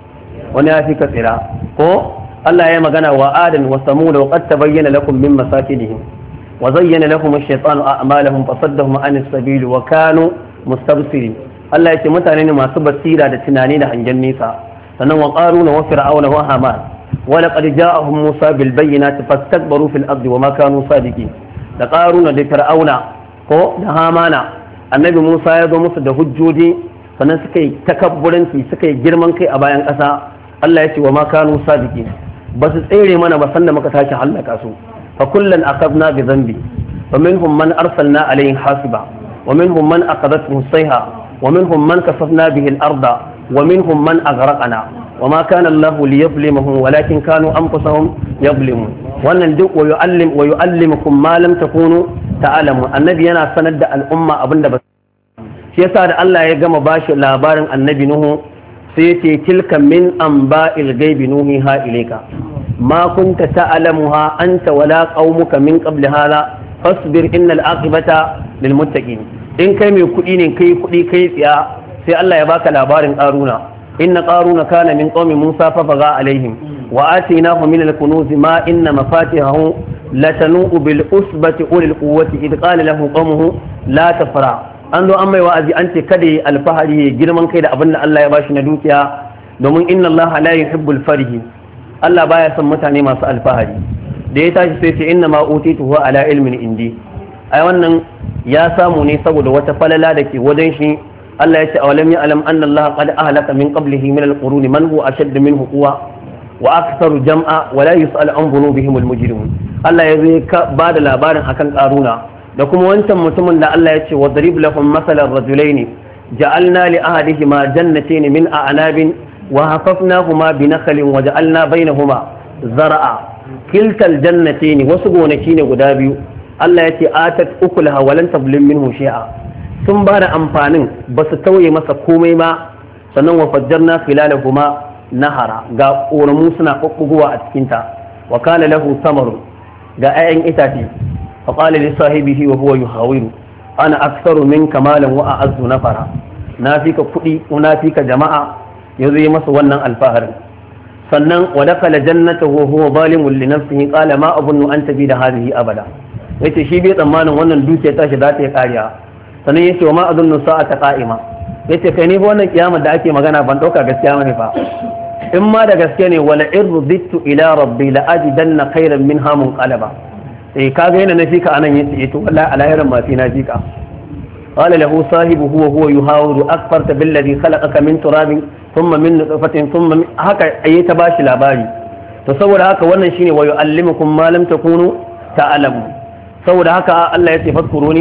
ka tsira. ko Allah ya magana wa adan wa samud wa qad tabayyana lakum min masakinihim wa zayyana lahum ash-shaytanu a'malahum fasaddahum anis sabil wa kanu mustabsirin. Allah ya ce mutane ne masu basira da tunani da hangen nesa. sannan wa qaruna wa fir'auna wa haman wa laqad ja'ahum musa bil bayyinati fastakbaru fil ardi wa ma kanu sadiqin. da qaruna da fir'auna ko da hamana annabi musa ya zo musu da hujjoji sannan suka yi takabburanci suka yi girman kai a bayan ƙasa. Allah ya ce wa ma kanu sadiqin, ba su tsere mana ba sanda muka tashi halaka su. fa kullan aqadna bi dhanbi wa minhum man arsalna alayhi hasiba wa minhum man aqadathu sayha wa minhum man kasafna bihi al-arda wa minhum man aghraqna wa ma kana Allahu liyazlimahum walakin kanu anfusahum yazlimun. wannan duk wa yu'allimukum ma lam takunu ta'lamun. annabi yana sanar da al'umma abinda ba shi yasa da Allah ya gama bashi labarin annabi nuhu sai yace tilka min anba'il ghaibi nuhiha ilayka ma kunta ta'lamuha anta wala qaumuka min qabli hadha fasbir innal aqibata lil muttaqin. in kai mai kudi ne kai kudi kai tsiya sai Allah ya baka labarin qaruna. inna qaruna kana min qaumi musa fa baga alaihim wa atainahu min al-kunuz ma inna mafatihahu latanu bil usbati ulil quwwati id qala lahu qaumuhu la tafra. an zo an mai wa'azi an ce kada yi alfahari girman kai da abin da Allah ya bashi na dukiya domin inna Allah la yuhibbul farihi. Allah baya son mutane masu alfahari. da ya tashi sai ce inna ma utituhu ala ilmin indi. ai wannan ya samu ne saboda wata falala da ke wajen shi. Allah ya ce awalam ya'lam anna Allah qad ahlaka min qablihi min al-qurun man huwa ashadd minhu quwwa wa aktharu jam'a wa la yus'al an dhunubihim al-mujrimun. Allah ya zai ba da labarin akan qaruna da kuma wancan mutumin da Allah ya ce wa darib lahum masalan rajulaini ja'alna li ahadihima jannatayn min a'nabin wa hafafnahuma bi nakhlin wa ja'alna bainahuma zar'a kiltal jannatayn wasu gonaki ne guda biyu. Allah ya ce atat ukulaha wa lan tablim minhu shay'a, sun ba da amfanin ba su tauye masa komai ma. sannan wa fajjarna khilalahuma nahara ga ƙoramu suna kokkuguwa a cikin ta. wa kana lahu samaru ga 'ya'yan itace. fa qala li sahibihi wa huwa yuhawiru ana aktharu minka malan wa a'azzu nafara. na fika kuɗi ko na fika jama'a yazo yi masa wannan alfaharin. sannan wa dakala jannatahu wa huwa zalimun li nafsihi qala ma abunnu an tabi da hadhihi abada. yace shi bai tsammanin wannan dukiya tashi za ta yi kariya. sannan yace wa ma adunnu sa'ata qa'ima. yace kai ne fa wannan kiyama da ake magana ban dauka gaskiya bane fa. in ma da gaske ne wala irditu ila rabbi la ajidanna khayran minha munqalaba. kaga yana nafika anan yace to wallahi alahiran ma fi nafika. qala lahu sahibuhu wa huwa yuhawiru akfarta billadhi khalaqaka min turabin thumma min nutfatin thumma haka ayi ta bashi labari. to saboda haka wannan shine wa yu'allimukum ma lam takunu ta'lamu. saboda haka Allah ya ce fadkuruni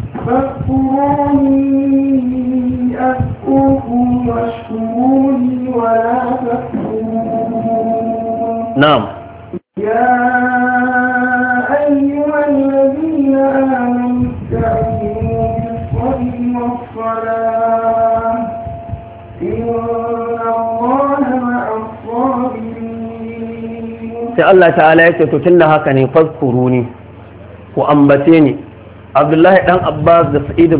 أذكركم واشكروني ولا تكفرون. نعم. يا أيها الذين آمنوا استعينوا بالصبر والصلاة إن الله مع الصابرين. الله تعالى يتتلى هكذا فاذكروني وأنبتيني. Abdullahi dan Abbas da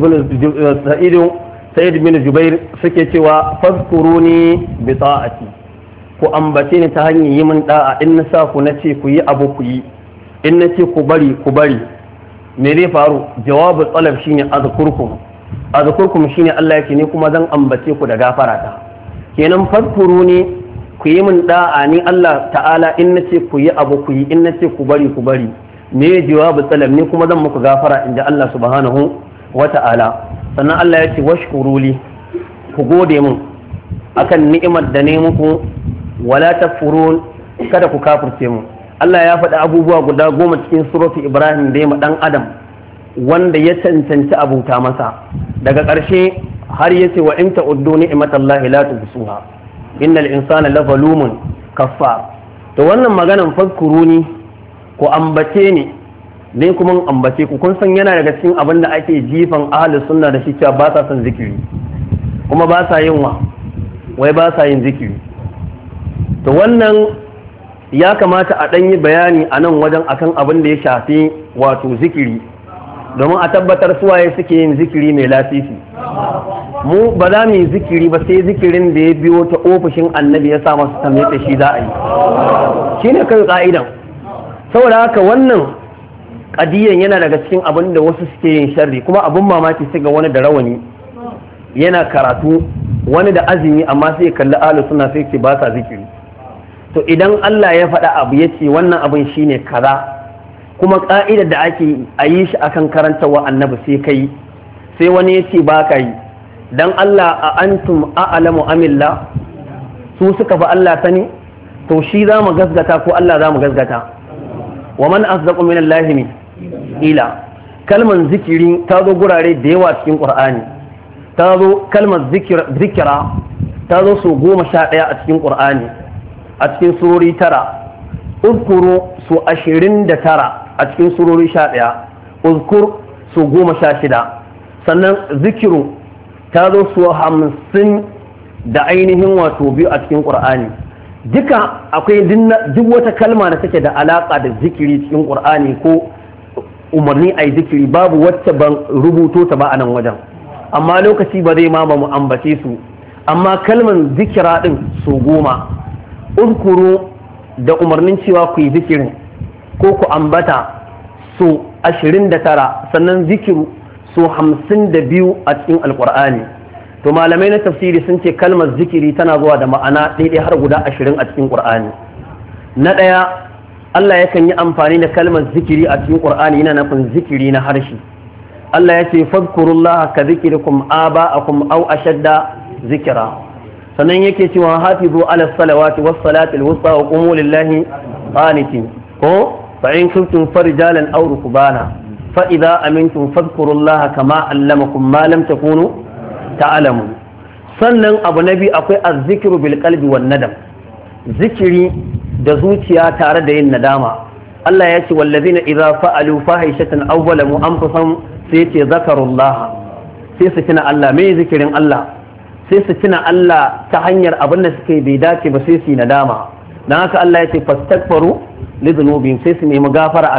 Sa'id bin Jubair suke cewa fazkuruni bi ta'ati, ku ambace ni ta hanyar yi min da'a. in na sa ku nace ku yi abu ku yi, in nace ku bari ku bari. me zai faru? jawabu talab shine azkurkum shine Allah yake ni kuma zan ambace ku da gafarata. kenan fazkuruni ku yi min da'a ni Allah ta'ala in nace ku yi abu ku yi, in nace ku bari ku bari. me jawabu talab ni kuma zan muku gafara inda Allah subhanahu wata'ala. sannan Allah ya ce washkuruli, ku gode mun akan ni'imar da ne muku, wala takfurun, kada ku kafirce mu. Allah ya faɗi abubuwa guda 10 cikin suratu Ibrahim da ya ma dan adam wanda ya cancanci abuta masa. daga ƙarshe har yace wa in ta'uddu ni'matallahi la tuhsuha innal insana lazalumun kaffar. to wannan maganan fazkuruni, ku ambace ni ne kuma ambace ku. kun san yana daga cikin abin da ake jifan ahlus sunna da shi cewa ba sa son zikiri kuma ba sa yin wai ba sa yin zikiri. to wannan ya kamata a ɗan yi bayani a nan wajen akan abin da ya shafi wato zikiri. domin a tabbatar suwaye suke yin zikiri mai lasisi. Mu ba za mu yi zikiri ba sai zikirin da ya biyo ta ofishin annabi ya sa masu tambaye shi za a yi, shi ne kai ka'idan. Saboda haka wannan ƙadiyan yana daga cikin abin da wasu suke yin sharri, kuma abin mamaki sai ga wani da rawani yana karatu, wani da azumi amma sai ya kalli ahlus sunna sai ce ba sa zikiri. To idan Allah ya faɗa abu ya ce wannan abin shine kaza, kuma ƙa'idar da ake a yi shi akan karantawa annabi sai kai, sai wani ya ce ba ka yi, dan Allah a antum a'lamu amillah, su suka fi Allah sani, to shi za mu gasgata ko Allah za mu gasgata? Wa man asdaqu min Allahi ila. Kalman zikiri ta zo gurare da yawa cikin Qur'ani, ta zo kalmar zikira ta zo su 11 a cikin Qur'ani, a cikin surori 9, uzkuru su 29 a cikin surori 11, uzkur su 16, sannan zikiru ta zo su 50 da ainihin wato biyu a cikin Qur'ani. Duka akwai duk wata kalma da take da alaka da zikiri cikin Qur'ani ko umarni a yi zikiri, babu wacce ban rubuto ta ba a nan wajen, amma lokaci ba zai ma ba mu ambace su. Amma kalman zikira din su 10, uzkuru da umarnin cewa ku yi zikirin ko ku ambata su 29, sannan zikiru su 52 a cikin alkur'ani. To malamai na tafsiri sun ce kalmar zikiri tana zuwa da ma'ana daidai har guda 20 a cikin Qur'ani. Na ɗaya, Allah yakan yi amfani da kalmar zikiri a cikin Qur'ani yana nufin zikiri na harshe. Allah ya ce fadkurullaha ka zikirikum aba'akum aw ashadda zikira. Sannan yake cewa hafizu ala salawati was salati al wusta wa qumu lillahi qanitin. Ko fa in kuntum farijalan aw rukbana fa idza amintum fadkurullaha kama allamakum ma lam takunu ta'alamu. Sannan abu na biyu akwai azzikiru bil qalbi wan nadam, zikiri da zuciya tare da yin nadama. Allah ya ce wallazina idza fa'alu fahishatan aw zalamu anfusahum sai ce zakarullah, sai su tuna Allah. Me zikirin Allah? Sai su tuna Allah ta hanyar abin da suke bai dace ba, sai su yi nadama. Dan haka Allah ya ce fastaghfiru li dhunubihim, sai su nemi gafara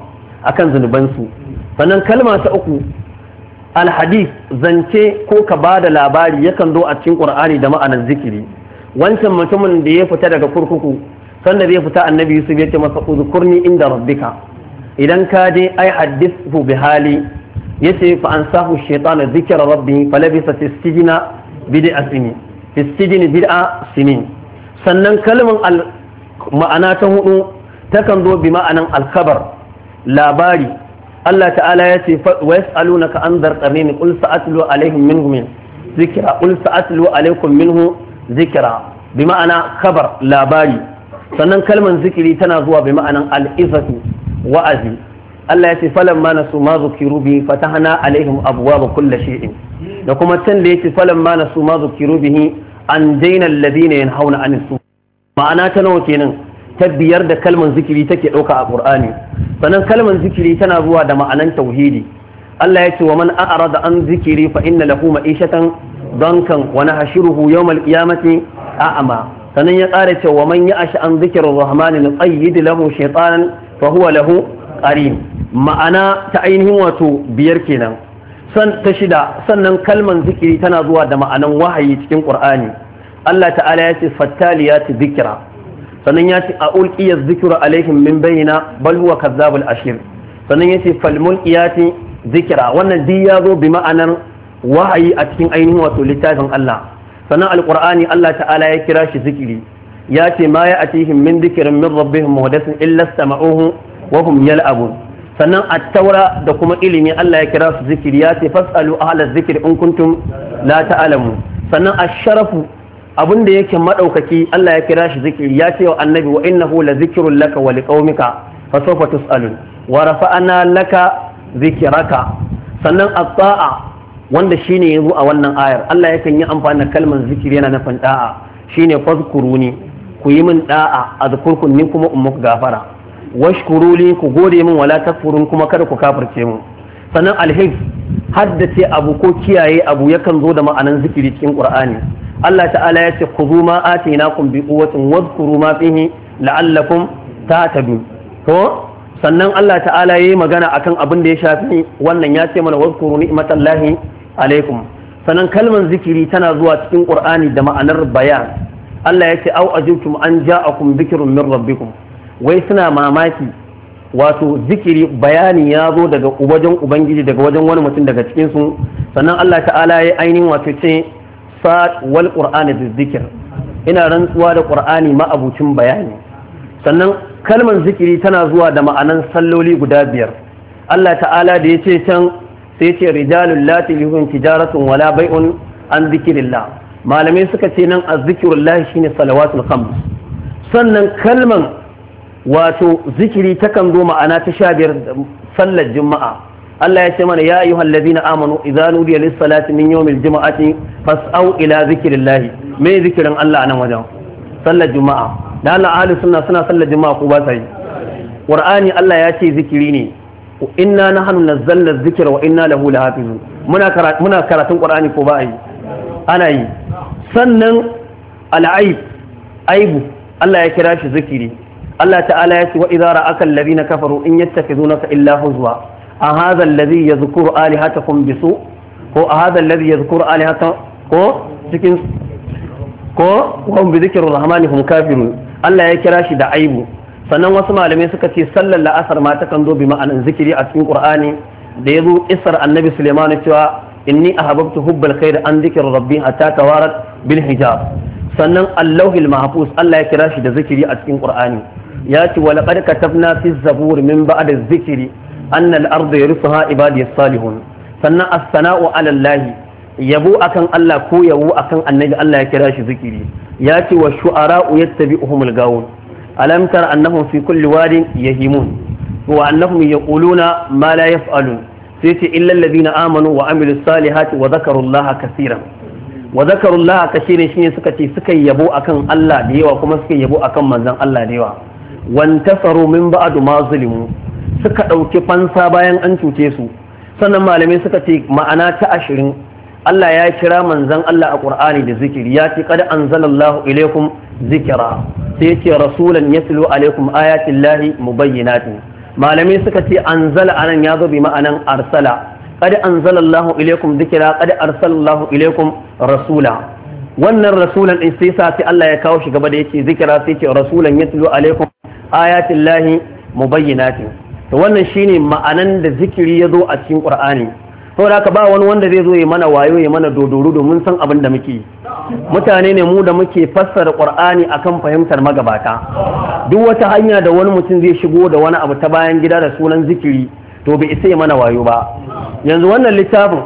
akan zunubansu. Sannan kalma ta uku, alhadith, zance ko ka ba da labari yakan zo a cikin Qur'ani da ma'anar zikiri. Wancan mutumin da ya fita daga kurkuku, sanda zai fita annabi Yusuf ya ce masa uzkurni inda rabbika, idan ka je ai haddithu bi hali, yace fa ansahu shaytanu dhikra rabbi falabisa fi sijina bid'a sinin, fi sijini bid'a sinin. Sannan kalmar ma'ana ta hudu takan zo bi ma'anan alkhabar, labari. Allah ta'ala ya ce wa yas'alunaka an dharqamin qul sa'atlu alaihim minhu zikra, qul sa'atlu alaikum minhu zikra, bi ma'ana khabar, labari. Sannan kalman zikiri tana zuwa bi ma'anan al'izatu, wa'azi. Allah ya ce falamma nasu ma zukiru bihi fatahna alaihim abwaaba kulli shay'in. Da kuma can da yace falamma nasu ma zukiru bihi an daina alladhina yanhauna anis su. Ma'ana ta nawa kenan? Ta biyar da kalman zikiri take ɗauka a Qur'ani. Sannan kalman zikiri tana zuwa da ma'anan tauhidi. Allah ya ce wa man a'rada an zikiri fa inna lahu ma'ishatan dankan wa nahshuruhu yawmal qiyamati a'ma. Sannan ya ƙara cewa wa man ya'ash an zikrir rahmani nuqayyid lahu shaytanan fa huwa lahu qarin. Ma'ana ta ainihin wato biyar kenan. Ta shida, sannan kalman zikiri tana zuwa da ma'anan wahayi cikin Qur'ani. Allah ta'ala ya ce fattaliyati dhikra. Sannan ya ce a ulqiya dhikru alaihim min bayyina bal huwa kazzabul ashir. Sannan ya ce fal mulqiyati dhikra. Wannan duk ya zo bi ma'anar wahayi a cikin ainihin wato littafin Allah. Sannan alqur'ani Allah ta'ala ya kira shi zikiri, ya ce ma ya'tihim min dhikrin min rabbihim muhdathin illa istama'uhu wa hum yal'abun. Sannan at-taura da kuma ilimi Allah ya kira su zikiri, ya ce fasalu ahla dhikri in kuntum la ta'lamun. Sannan ash-sharafu, abin da yake madaukaki Allah ya kira shi zikiri, ya ce wa annabi wa innahu la zikrun laka wa liqaumika fa sawfa tus'alun wa rafa'na laka zikraka. Sannan at-ta'a, wanda shine yazo a wannan ayar, Allah yakan yi amfani da kalmar zikiri yana nufin da'a, shine fazkuruni, ku yi min da'a, azkurkum ni kuma ummuku gafara, washkuruli, ku gode min, wala takfurun, kuma kada ku kafirce mu. Sannan alhif, haddace abu ko kiyaye abu yakan zo da ma'anan zikiri cikin Qur'ani. Allah ta'ala ya ce khudhu ma atainakum bi quwwatin wadhkuru ma fihi la'allakum tahtadun. To sannan Allah ta'ala yayi magana akan abin da ya shafi wannan ya ce mana wazkuru ni'matallahi alaikum. sannan kalmar zikiri tana zuwa cikin Qur'ani da ma'anar bayan. Allah ya ce au ajibtum an ja'akum dhikrun min rabbikum, wai suna mamaki wato zikiri bayani ya zo daga wajen ubangiji daga wajen wani mutum daga cikin su. sannan Allah ta'ala ya ainihin wato ce sa wal qur'ani bizikr, ina rantsuwa da Qur'ani ma'abucin bayani. sannan kalmar zikiri tana zuwa da ma'anan salloli guda 5. Allah ta'ala da ya ce can sai ce rijalul lati lihum tijaratun wala bai'un an zikrillah, malamai suka ce nan azzikrullahi shine salawatul khams. sannan kalman wato zikiri takan zo ma'ana ta 15 sallar juma'a. Allah ya ce mana ya ayyuhal ladina amanu idza nudiya lis salati min yawmil jumu'ati fas'au ila zikrillah. me zikirin Allah nan wajen sallar juma'a? da Allah ahli sunna suna sallar juma'a ko ba sa yi? Qur'ani Allah ya ce zikiri ne, inna nahnu nazzalna dhikra wa inna lahu lahafizun. muna karatun Qur'ani ko ba yi? ana yi. sannan al'aib, aibu Allah ya kira shi zikiri. Allah ta'ala ya ce wa idza ra'aka alladhina kafaru in yattakhizunaka illa huzwa a hadha alladhi yadhkuru alihatakum bisu ko a hadha alladhi yadhkuru alihatakum ko cikin ko wa hum bi dhikri rahmani hum kafirun. Allah ya kira shi da aibu. sannan wasu malamai suka ce sallar la'asar ma ta kan zo bi ma'anan zikiri a cikin Qur'ani da yazo isar annabi Sulaiman cewa inni ahabbtu hubbal khair an dhikri rabbi hatta tawarat bil hijab. sannan allahul mahfuz Allah ya kira shi da zikiri a cikin Qur'ani, ya ce wa laqad katabna fi zabur min ba'd adh-dhikri anna al-arda yarithuha ibadiyas salihun. sannan as-sana'u 'ala Allah, yabo akan Allah ko yabo akan annabi Allah ya kira shi zikiri, ya ce wa shu'ara'u yattabi'uhumul gawun alam tara annahum fi kulli wadin yahimun wa annahum yaquluna ma la yaf'alun. sai ce illa alladhina amanu wa amilus salihati wa dhakarullaha kaseeran. wa dhakarullaha kaseeran shine suka ce suka yabo akan Allah da yawa kuma suka yabo akan manzon Allah da yawa. wantasaru min ba'du ma zulimu, suka dauki fansa bayan an cuce su. sannan malamai suka ce ma'ana ta 20 Allah ya kira manzon Allah a Qur'ani da zikiri, ya ce qad anzalallahu ilaykum zikra, sai ce rasulan yatlu alaykum ayati llahi mubayyinatin. malamai suka ce anzala anan ya zo bi ma'anan arsala, qad anzalallahu ilaykum zikra qad arsalallahu ilaykum rasula. wannan rasulan din sai sai Allah ya kawo shi gaba da yake zikra, sai ce rasulan yatlu alaykum ayati llahi mubayyinatin. to wannan shine ma'anan da zikiri ya zo a cikin Qur'ani. saboda haka ba wani wanda zai zo ya mana wayo ya mana dodoro domin san abin da muke. mutane ne mu da muke fassara Qur'ani akan fahimtar magabata. duk wata hanya da wani mutum zai shigo da wani abu ta bayan gida da sunan zikiri to bai isa ya mana wayo ba. yanzu wannan littafin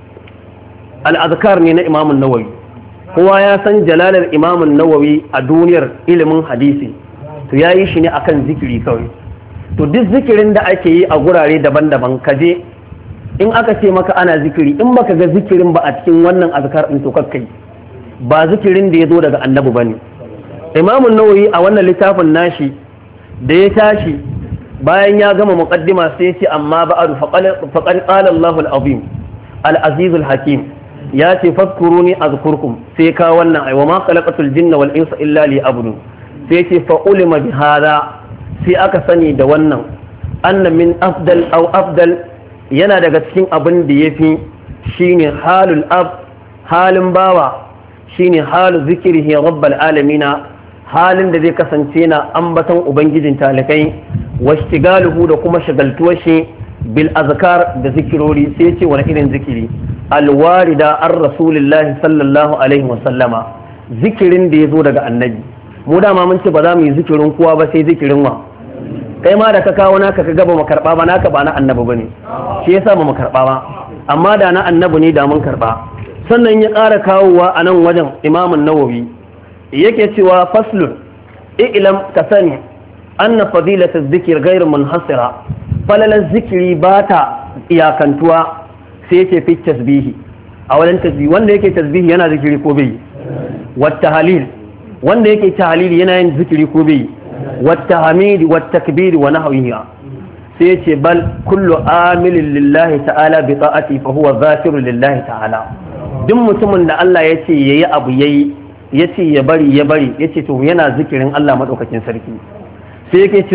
al-azkar ne na Imam an-Nawawi. kowa ya san jalalar Imam an-Nawawi a duniyar ilimin hadisi, to yayi shi ne akan zikiri kawai. to duk zikirin da ake yi a gurare daban-daban kaje in aka ce maka ana zikiri, in baka ga zikirin ba a cikin wannan azkar din to kakkai, ba zikirin da ya zo daga annabi bane. Imam an-Nawawi a wannan littafin nashi da ya tashi bayan ya gama muqaddima sai ya ce amma ba'du faqad qala Allahu al-azim al-aziz al-hakim, ya ce fadkuruni azkurkum, sai ka wannan ai wa ma khalaqatul jinna wal insa illa liya'budun. sai ce fa ulima bi hada, sai aka sani da wannan anna min afdal aw afdal, yana daga cikin abin da yafi shine halul halin bawa shine halu zikrihi rabbal alamina, halin da zai kasance na ambaton ubangijin talikai, washtigaluhu da kuma shagaltuwar shi bil azkar da zikirori. sai ce wani irin zikiri? alwarida ar rasulillahi sallallahu alaihi wa sallama, zikirin da yazo daga annabi. mu dama mun ce ba za mu yi zikirin kowa ba sai zikirin wa. kai ma da ka kawo naka ka gaba mu karba ba, naka ba na annabi bane, shi yasa ba mu karba ba, amma da na annabi ne da mun karba. sannan ya ƙara kawowa a nan wajen Imam an-Nawawi yake cewa faslun i'lam ka sani anna fadilatu dhikr ghayr munhasira, falalan zikiri ba ta iyakantuwa sai yake fi tasbihi. a wajen tasbihi wanda yake tasbihi yana zikiri ko bai? wat tahlil wanda yake tahlil yana yin zikiri ko bai? wat tahmid wat takbir wa nahwihi. sai yace bal kullu amilin lillahi ta'ala bi ta'ati fa huwa zakirun lillahi ta'ala. duk mutumin da Allah yace yayi abu yayi, yace ya bari ya bari, yace to yana zikirin Allah madaukakin sarki. sai yake cewa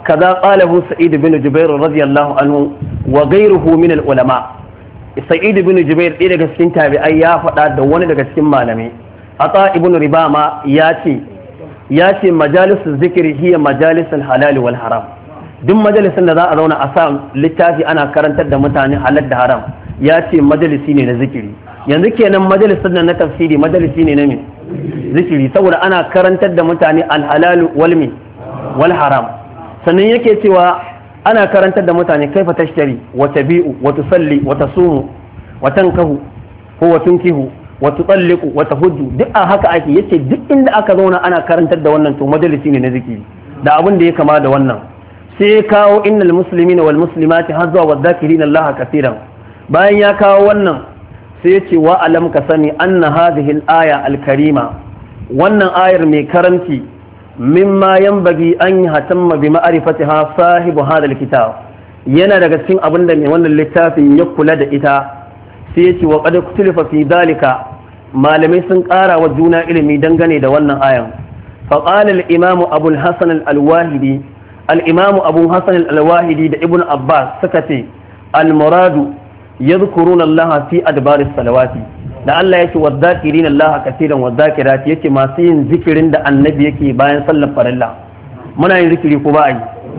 kaza qalahu sa'id bin jubair radiyallahu anhu wa ghayruhu min al-ulama sa'id bin jubair ɗaya daga cikin tabi'ai ya faɗa da wani daga cikin malamai ata ibn ribama ya ce majalisul zikri hiya majalisul halal wal haram duk majalisin da za a zauna a sa littafi ana karantar da mutane halal da haram ya ce majalisi ne na zikiri yanzu kenan majalisin nan na tafsiri majalisi ne na me zikiri saboda ana karantar da mutane alhalal wal haram sannan yake cewa ana karantar da mutane kaifa tashtari wa tabi'u wa tusalli wa tasumu wa tankahu ko wa tunkihu wa tutalliqu wa tahujju duk a haka ake yace duk inda aka zauna ana karantar da wannan to majalisi ne na zikiri da abin da ya kama da wannan sai ya kawo innal muslimina wal muslimati hazwa wa dhakirina Allah kaseeran bayan ya kawo wannan sai ya ce wa alam ka sani anna hadhihi al-aya al-karima wannan ayar mai karanci mimma yanbaghi an yatamma bi ma'rifatiha sahibu hadha al-kitab yana daga cikin abin da mai wannan littafin ya kula da ita sai ya ce wa qad kutilifa fi dalika malamai sun ƙara wa juna ilimi dangane da wannan ayan fa qala al-imam abu al-hasan al-wahidi al-imam abu hasan al-wahidi da ibn abbas suka ce al-muradu yadhkuruna Allah fi adbaris salawati da Allah yake wadhakirina Allah kaseeran wadhakirati yake masu yin zikirin da annabi yake bayan sallar farilla muna yin zikiri ko ba a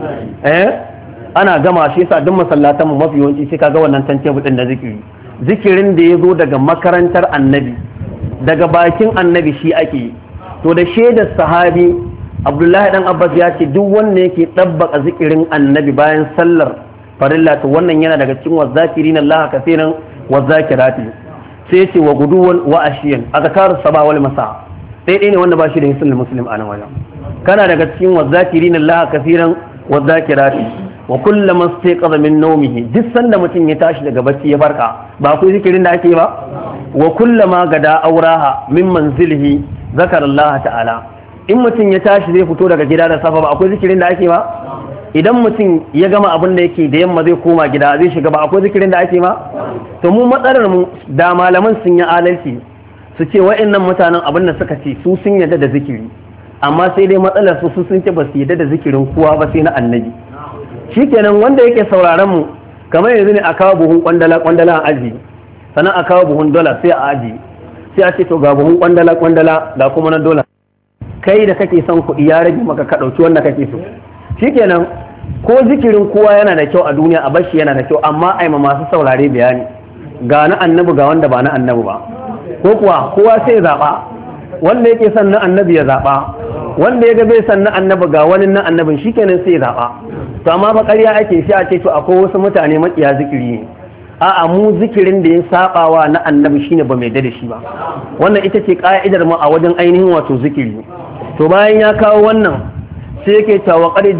yi ana gama shi yasa duk masallatan mu mafi yawanci sai kaga wannan tance budin da zikirin da yazo daga makarantar annabi daga bakin annabi shi ake to da shaidar sahabi Abdullahi dan Abbas ya ce duk wanda yake dabbaka zikirin annabi bayan sallar farilla to wannan yana daga cikin wazakirina Allah kaseeran wazakirati sai yace wa guduwan wa ashiyan azkarus sabah wal masa dai ne wanda ba shi da hisul muslim anan wajen kana daga cikin wazakirina Allah kaseeran wazakirati wa kullama istayqadha min nawmihi duk sanda mutum ya tashi daga bacci ya farka ba akwai zikirin da ake ba wa kullama gada auraha min manzilihi zakara Allah ta'ala in mutum ya tashi zai fito daga gida da safa ba akwai zikirin da ake ba idan mutum ya gama abin da yake da yamma zai koma gida zai shiga ba akwai zikirin da ake ma to mu matsalar mu da malaman sun yi adalci su ce wa'annan mutanen abin da suka ce su sun yarda da zikiri amma sai dai matsalar su sun ce ba su yarda da zikirin kowa ba sai na annabi shikenan wanda yake sauraron mu kamar yanzu ne a kawo buhun kwandala a aji sannan a kawo buhun dola sai a aji sai a ce to ga buhun kwandala ga kuma na dola kai da kake son kuɗi ya rage maka ka ɗauki wanda kake so shikenan ko zikirin kowa yana da kyau a duniya a bashi yana da kyau amma aima masu saurare bayani ga na annabi ga wanda ba na annabi ba ko kuwa kowa sai zaɓa wanda yake son na annabi ya zaɓa wanda ya ga bai son na annabi ga wani na annabin shikenan sai ya zaɓa to amma ba ƙarya ake sai a ce to akwai wasu mutane makiya zikiri ne a'a mu zikirin da ya sabawa na annabi shine ba mai da shi ba wannan ita ce ka'idar mu a wajen ainihin wato zikiri to bayan ya kawo wannan sai yake ta wa qad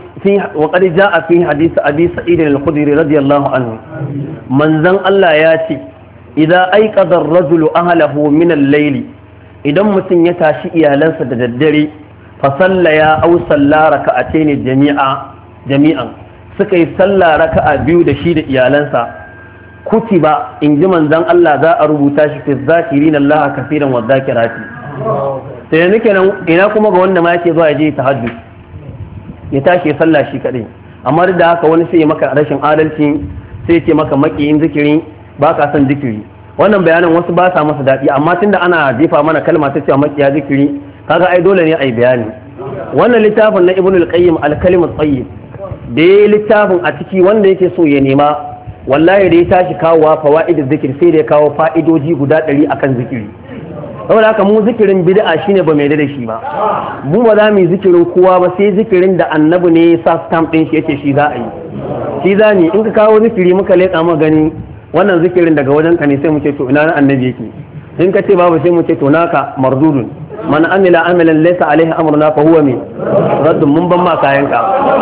jaa fi hadith abi sa'id al-khudri radiyallahu anhu manzon Allah ya ce idza ayqadha ar-rajulu ahlahu min al-layl idan mutum ya tashi iyalansa da daddare fa sallaya aw salla raka'atayn jami'an suka yi sallah raka'a biyu da shi da iyalansa kutiba in ji manzon Allah za a rubuta shi fi zakirin Allah kaseeran wa zakirati sai nake nan ina kuma ga wanda ma yake zuwa ya je tahajjud ya tashi ya sallah shi kadai amma duk da haka wani sai ya maka rashin adalci sai ya ce maka makiyin zikiri ba ka son zikiri wannan bayanan wasu ba sa masa daɗi amma tunda ana jefa mana kalma ta cewa makiya zikiri kaga ai dole ne ai bayani wannan littafin na Ibn al-Qayyim al-Kalim at-Tayyib da yayi littafin a ciki wanda yake so ya nema wallahi da ya tashi kawowa fawaidul zikir sai da ya kawo fa'idoji guda 100 akan zikiri saboda haka mu zikirin bid'a shine ba mai da shi ba mu ba za mu yi zikirin kowa ba sai zikirin da annabi ne ya sa stamp din shi yace shi za a yi shi za ni in ka kawo zikiri muka leka mu gani wannan zikirin daga wajen ka ne sai mu ce to ina na annabi yake in ka ce babu sai mu ce to naka mardudun man amila amalan laysa alaihi amruna fa huwa min raddun mun ban ma kayan ka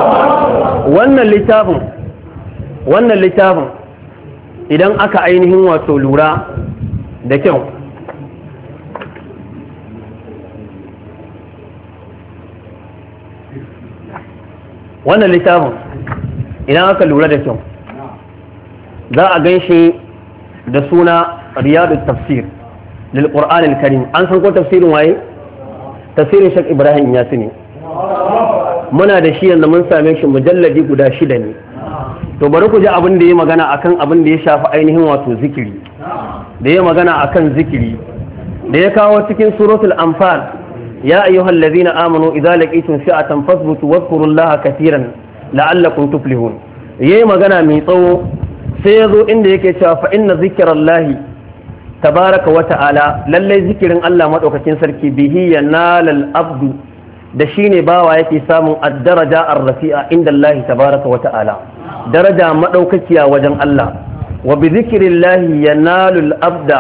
wannan littafin idan aka ainihin wato lura da kyau wannan littafin idan aka lura da kyau za a gan shi da suna riyadu tafsir lil qur'an al karim an san ko tafsirin waye tafsirin Sheikh Ibrahim Iyasi ne muna da shi yanzu mun same shi mujalladi guda 6 ne. To bari ku ji abin da ya magana akan abin da ya shafi ainihin wato zikiri, da ya magana akan zikiri da ya kawo cikin suratul anfal, ya ayyuhal ladhina amanu idza laqitum fi'atan fasbutu wadhkurullaha katiran la'allakum tuflihun. Yayi magana mai tsawo sai ya zo inda yake cewa fa inna zikrallahi tabaraka wa ta'ala, lallai zikirin Allah madaukakin sarki bihi yanalal abdu, da shine bawa yake samun ad-daraja ar-rafi'a inda Allah tabaraka wa ta'ala, daraja madaukakiya wajen Allah. wa bi zikrillahi yanalul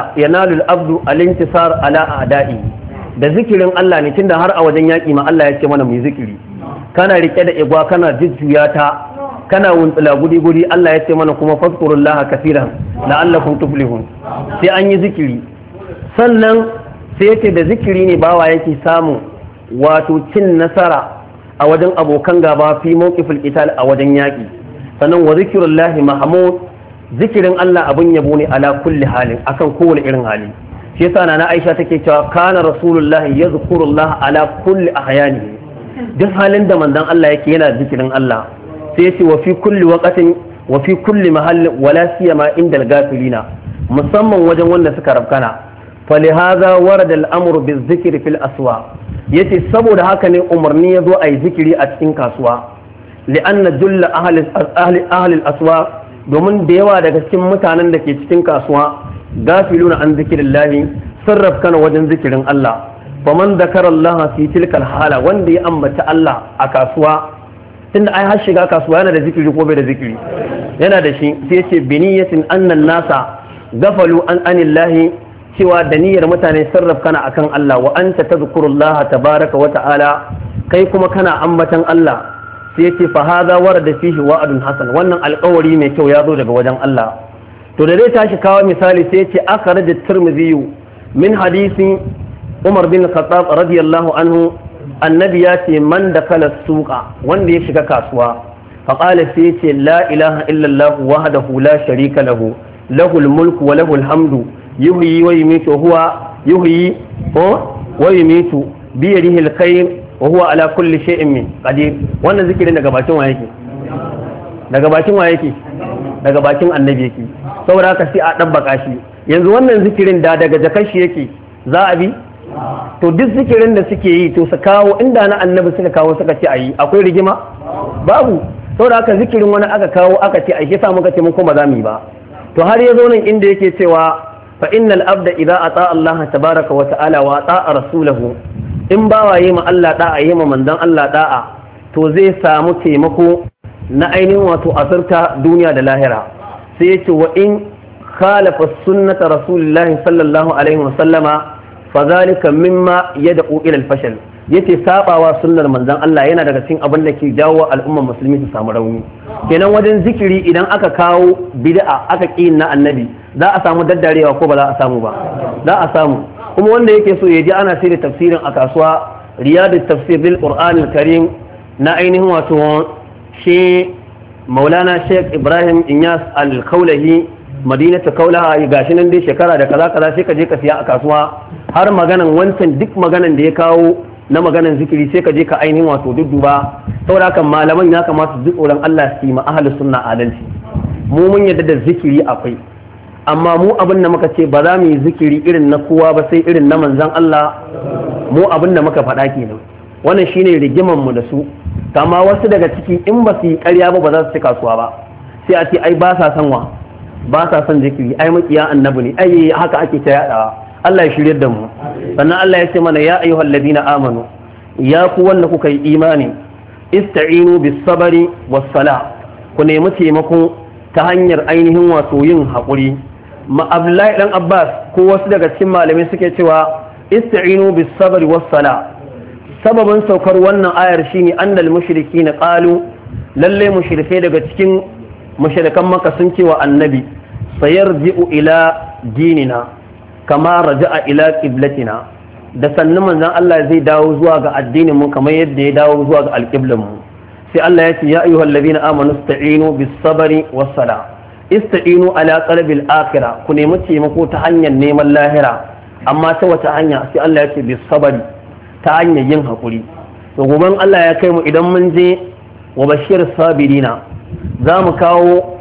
abdu al-intisar ala a'da'i, da zikirin Allah ne tunda har a wajen yaki ma Allah ya ce mana mu yi zikiri. Kana rike da igwa kana jujjuya ta kana wuntsula gudi Allah ya ce mana kuma fadkurullaha kaseeran la'allakum tuflihun, sai an yi zikiri. Sannan sai yace da zikiri ne bawa yake samu wato cin nasara a wajen abokan gaba fi mawqifil qital, a wajen yaki. Sannan wa zikrullahi mahmud, zikirin Allah abun yabo ne ala kulli halin, akan kowane irin hali. Shi yasa na Aisha take cewa kana rasulullahi yazkurullaha ala kulli ahyani, duk halin da manzon Allah yake yana zikirin Allah. Sai yace wa fi kulli waqtin wa fi kulli mahallin wala siyama indal gafilina, musamman wajen wanda suka rabkana. falihaza warada al-amru bizikri fil aswa, yace saboda haka ne umarni yazo ayi zikiri a cikin kasuwa. li'anna julla ahli al-aswa, domin da yawa daga cikin mutanen da ke cikin kasuwa gafiluna an zikrillahi, sarrafkana wajen zikirin Allah. faman zakara Allah fi tilkal hala, wanda ya ambata Allah a kasuwa, tunda ai har shiga kasuwa yana da zikiri ko bai da zikiri, yana da shi. sai yace biniyatin annan nasa gafalu an anillahi, cewa da niyyar mutane sarrafkana akan Allah. wa anta tadhkurullaha tabaraka wa ta'ala, kai kuma kana ambatan Allah. sai yace fa hadha warada fihi wa'dun hasan, wannan alƙawari mai kyau ya zo daga wajen Allah. to da zai tashi kawo misali sai yace akhraj at-Tirmidhi min hadisi Umar bin Khattab radiyallahu anhu, annabi ya ce man dakala suqa, wanda ya shiga kasuwa, fa qala sai yace la ilaha illa Allah wahdahu la sharika lahu, lahul mulku wa lahul hamdu yuhyi wa yumiitu, huwa yuhyi wa yumiitu bi yadihi al-khayr wa huwa ala kulli shay'in qadir. wannan zikirin daga bakin wa yake? daga bakin wa yake? daga bakin annabi yake. saboda haka sai a dabbaka shi. yanzu wannan zikirin da daga jakar shi yake za a bi? to duk zikirin da suke yi to su kawo inda na annabi suka kawo suka ce ayi, akwai rigima? babu. saboda haka zikirin wani aka kawo aka ce ayi, sa muka ce mun kuma za mu yi ba. to har ya zo nan inda yake cewa fa innal abda idza ata Allah tabaraka wa ta'ala wa ata rasulahu, in bawaye ma Allah da'a yi ma manzon Allah da'a, to zai samu taimako na ainihin wato asirta duniya da lahira. sai yace wa in khalafa sunnata rasulillahi sallallahu alaihi wa sallama fa zalika mimma yad'u ila al-fashal, yace sabawa sunnar manzon Allah yana daga cikin abin da ke jawo al'ummar musulmi su samu rauni. kenan wajen zikiri idan aka kawo bid'a aka ƙi na annabi, za a samu daddarewa ko ba za a samu ba? za a samu. kuma wanda yake so ya ji ana sai da tafsirin a kasuwa, riyadut tafsir bil qur'anil karim na ainihin wato shi maulana sheikh ibrahim inyas al-kaulahi, madinatu kaulaha, gashi nan dai shekara da kaza kaza, sai ka je ka siya a kasuwa. har maganan wancan duk maganan da ya kawo na maganan zikiri sai ka je ka ainihin wato dudduba. saboda haka malaman ya kamata su ji tsoron Allah su yi ma ahlus sunna adalci. mu mun yadda da zikiri akwai, amma mu abin da muka ce ba za mu yi zikiri irin na kowa ba sai irin na manzon Allah. mu abin da muka faɗa kenan, wannan shine rigiman mu da su. kama wasu daga ciki in ba su yi ƙarya ba za su ci kasuwa ba, sai a ce ai ba sa son wa, ba sa son zikiri, ai makiya annabi ne, ai haka ake ta yadawa. Allah ya shiryar da mu. sannan Allah ya ce mana ya ayyuhal ladina amanu, ya ku wanda kuka yi imani, ista'inu bis sabri was sala, ku nemi taimako ta hanyar ainihin wato yin haƙuri. Abdullahi dan Abbas ko wasu daga cikin malamai suke cewa ista'inu bis sabri was sala, sababin saukar wannan ayar shine annal mushrikina qalu, lalle mushrikai daga cikin mushrikan Makka sun ce wa annabi sayarji'u ila dinina kama raja'a ila qiblatina, da sannan manzon Allah zai dawo zuwa ga addinin mu kamar yadda ya dawo zuwa ga alqiblan mu. sai Allah ya ce ya ayyuhal ladina amanu ista'inu bis sabri was sala, ista'inu ala qalbil akhirah, ku nemi taimako ta hanyar neman lahira. amma ta wata hanya? sai Allah ya ce bis sabri, ta hanyar yin hakuri. to goben Allah ya kai mu idan mun je wa bashir sabirina za mu kawo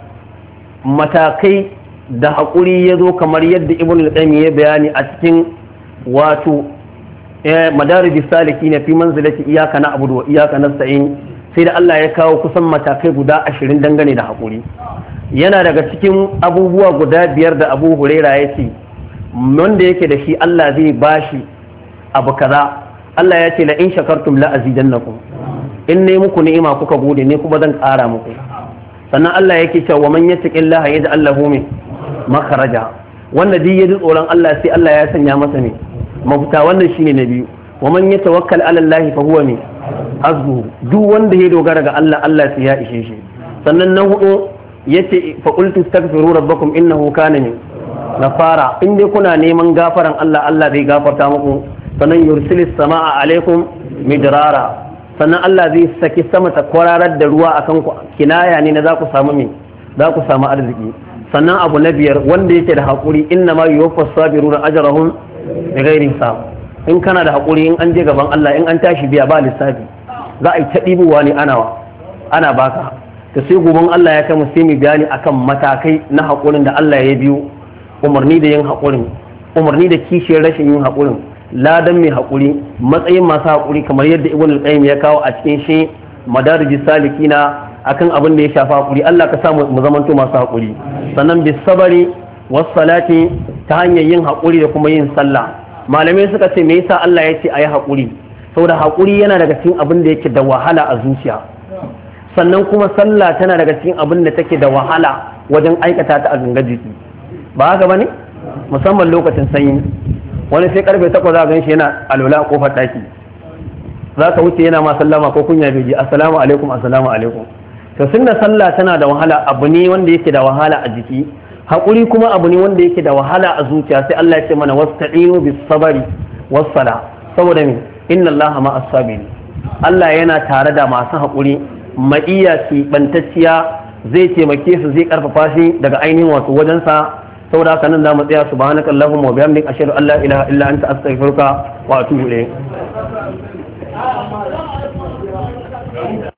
matakai da haƙuri ya zo kamar yadda ibn al-qayyim ya bayani a cikin wato madarijis salikin fi manzilati iyyaka na'budu wa iyyaka nasta'in sai da Allah ya kawo kusan matakai guda 20 dangane da haƙuri. Yana daga cikin abubuwa guda 5 da Abu Huraira ya ce wanda yake da shi Allah zai bashi abu kaza. Allah ya ce la in shakartum la azidannakum, in ne muku ni'ima kuka gode ne kuma zan ƙara muku. Sannan Allah yake cewa wa man yattaqillaha yaj'al lahu min makhraja, wanda duk yaji tsoron Allah sai Allah ya sanya masa ne mafita. Wannan shine na biyu. wa man yatawakkal ala Allah fa huwa min hasbuhu, duk wanda ya dogara ga Allah Allah sai ya ishe shi. Sannan na hudu yace fa qultu astaghfiru rabbakum innahu kana min ghafara, in dai kuna neman gafaran Allah Allah zai gafarta muku. Sannan yursilis samaa alaikum midrara, sannan Allah zai saki sama ta kwararar da ruwa akan ku, kinaya ne na za ku samu me, za ku samu arziki. Sannan abu na biyar wanda yake da haƙuri inna ma yuwaffas sabiruna ajrahum bighairi hisab, in kana da haƙuri in an je gaban Allah in an tashi biya ba lissafi, za a yi ta ɗibowa ne ana baka. to sai goben Allah ya kama sai mu bayani akan matakai na haƙurin da Allah ya biyo, umarni da yin haƙurin, umarni da kishiyar rashin yin haƙurin, ladan mai haƙuri, matsayin masu haƙuri kamar yadda Ibn al-Qayyim ya kawo a cikin shi Madarijis Salikina akan abin da ya shafa haƙuri. Allah ka samu mu zamanto masu haƙuri. Sannan bis sabari was salati, ta hanyar yin haƙuri da kuma yin sallah. Malamai suka ce me yasa Allah ya ce ayi haƙuri? Saboda haƙuri yana daga cikin abin da yake da wahala a zuciya. Sannan kuma sallah tana daga cikin abin da take da wahala wajen aikata ta a gangar jiki. Ba haka bane? Musamman lokacin sanyi. Wani sai karfe 8 za ka gan shi yana alwala a kofar ɗaki. Za ka wuce yana ma sallama ko kunya bai ji assalamu alaikum assalamu alaikum. To sunna sallah tana da wahala, abu ne wanda yake da wahala a jiki. Haƙuri kuma abu ne wanda yake da wahala a zuciya, sai Allah ya ce mana wasta'inu bis sabari was sala. Saboda me? Inna Allaha ma'as sabirin. Allah yana tare da masu haƙuri, ma'iyya ce bantacciya, zai taimake su, zai karfafa shi daga ainihin wato wajensa. saboda haka nan za mu tsaya subhanaka allahumma wa bihamdika ashhadu an la ilaha illa anta astaghfiruka wa atubu ilayk.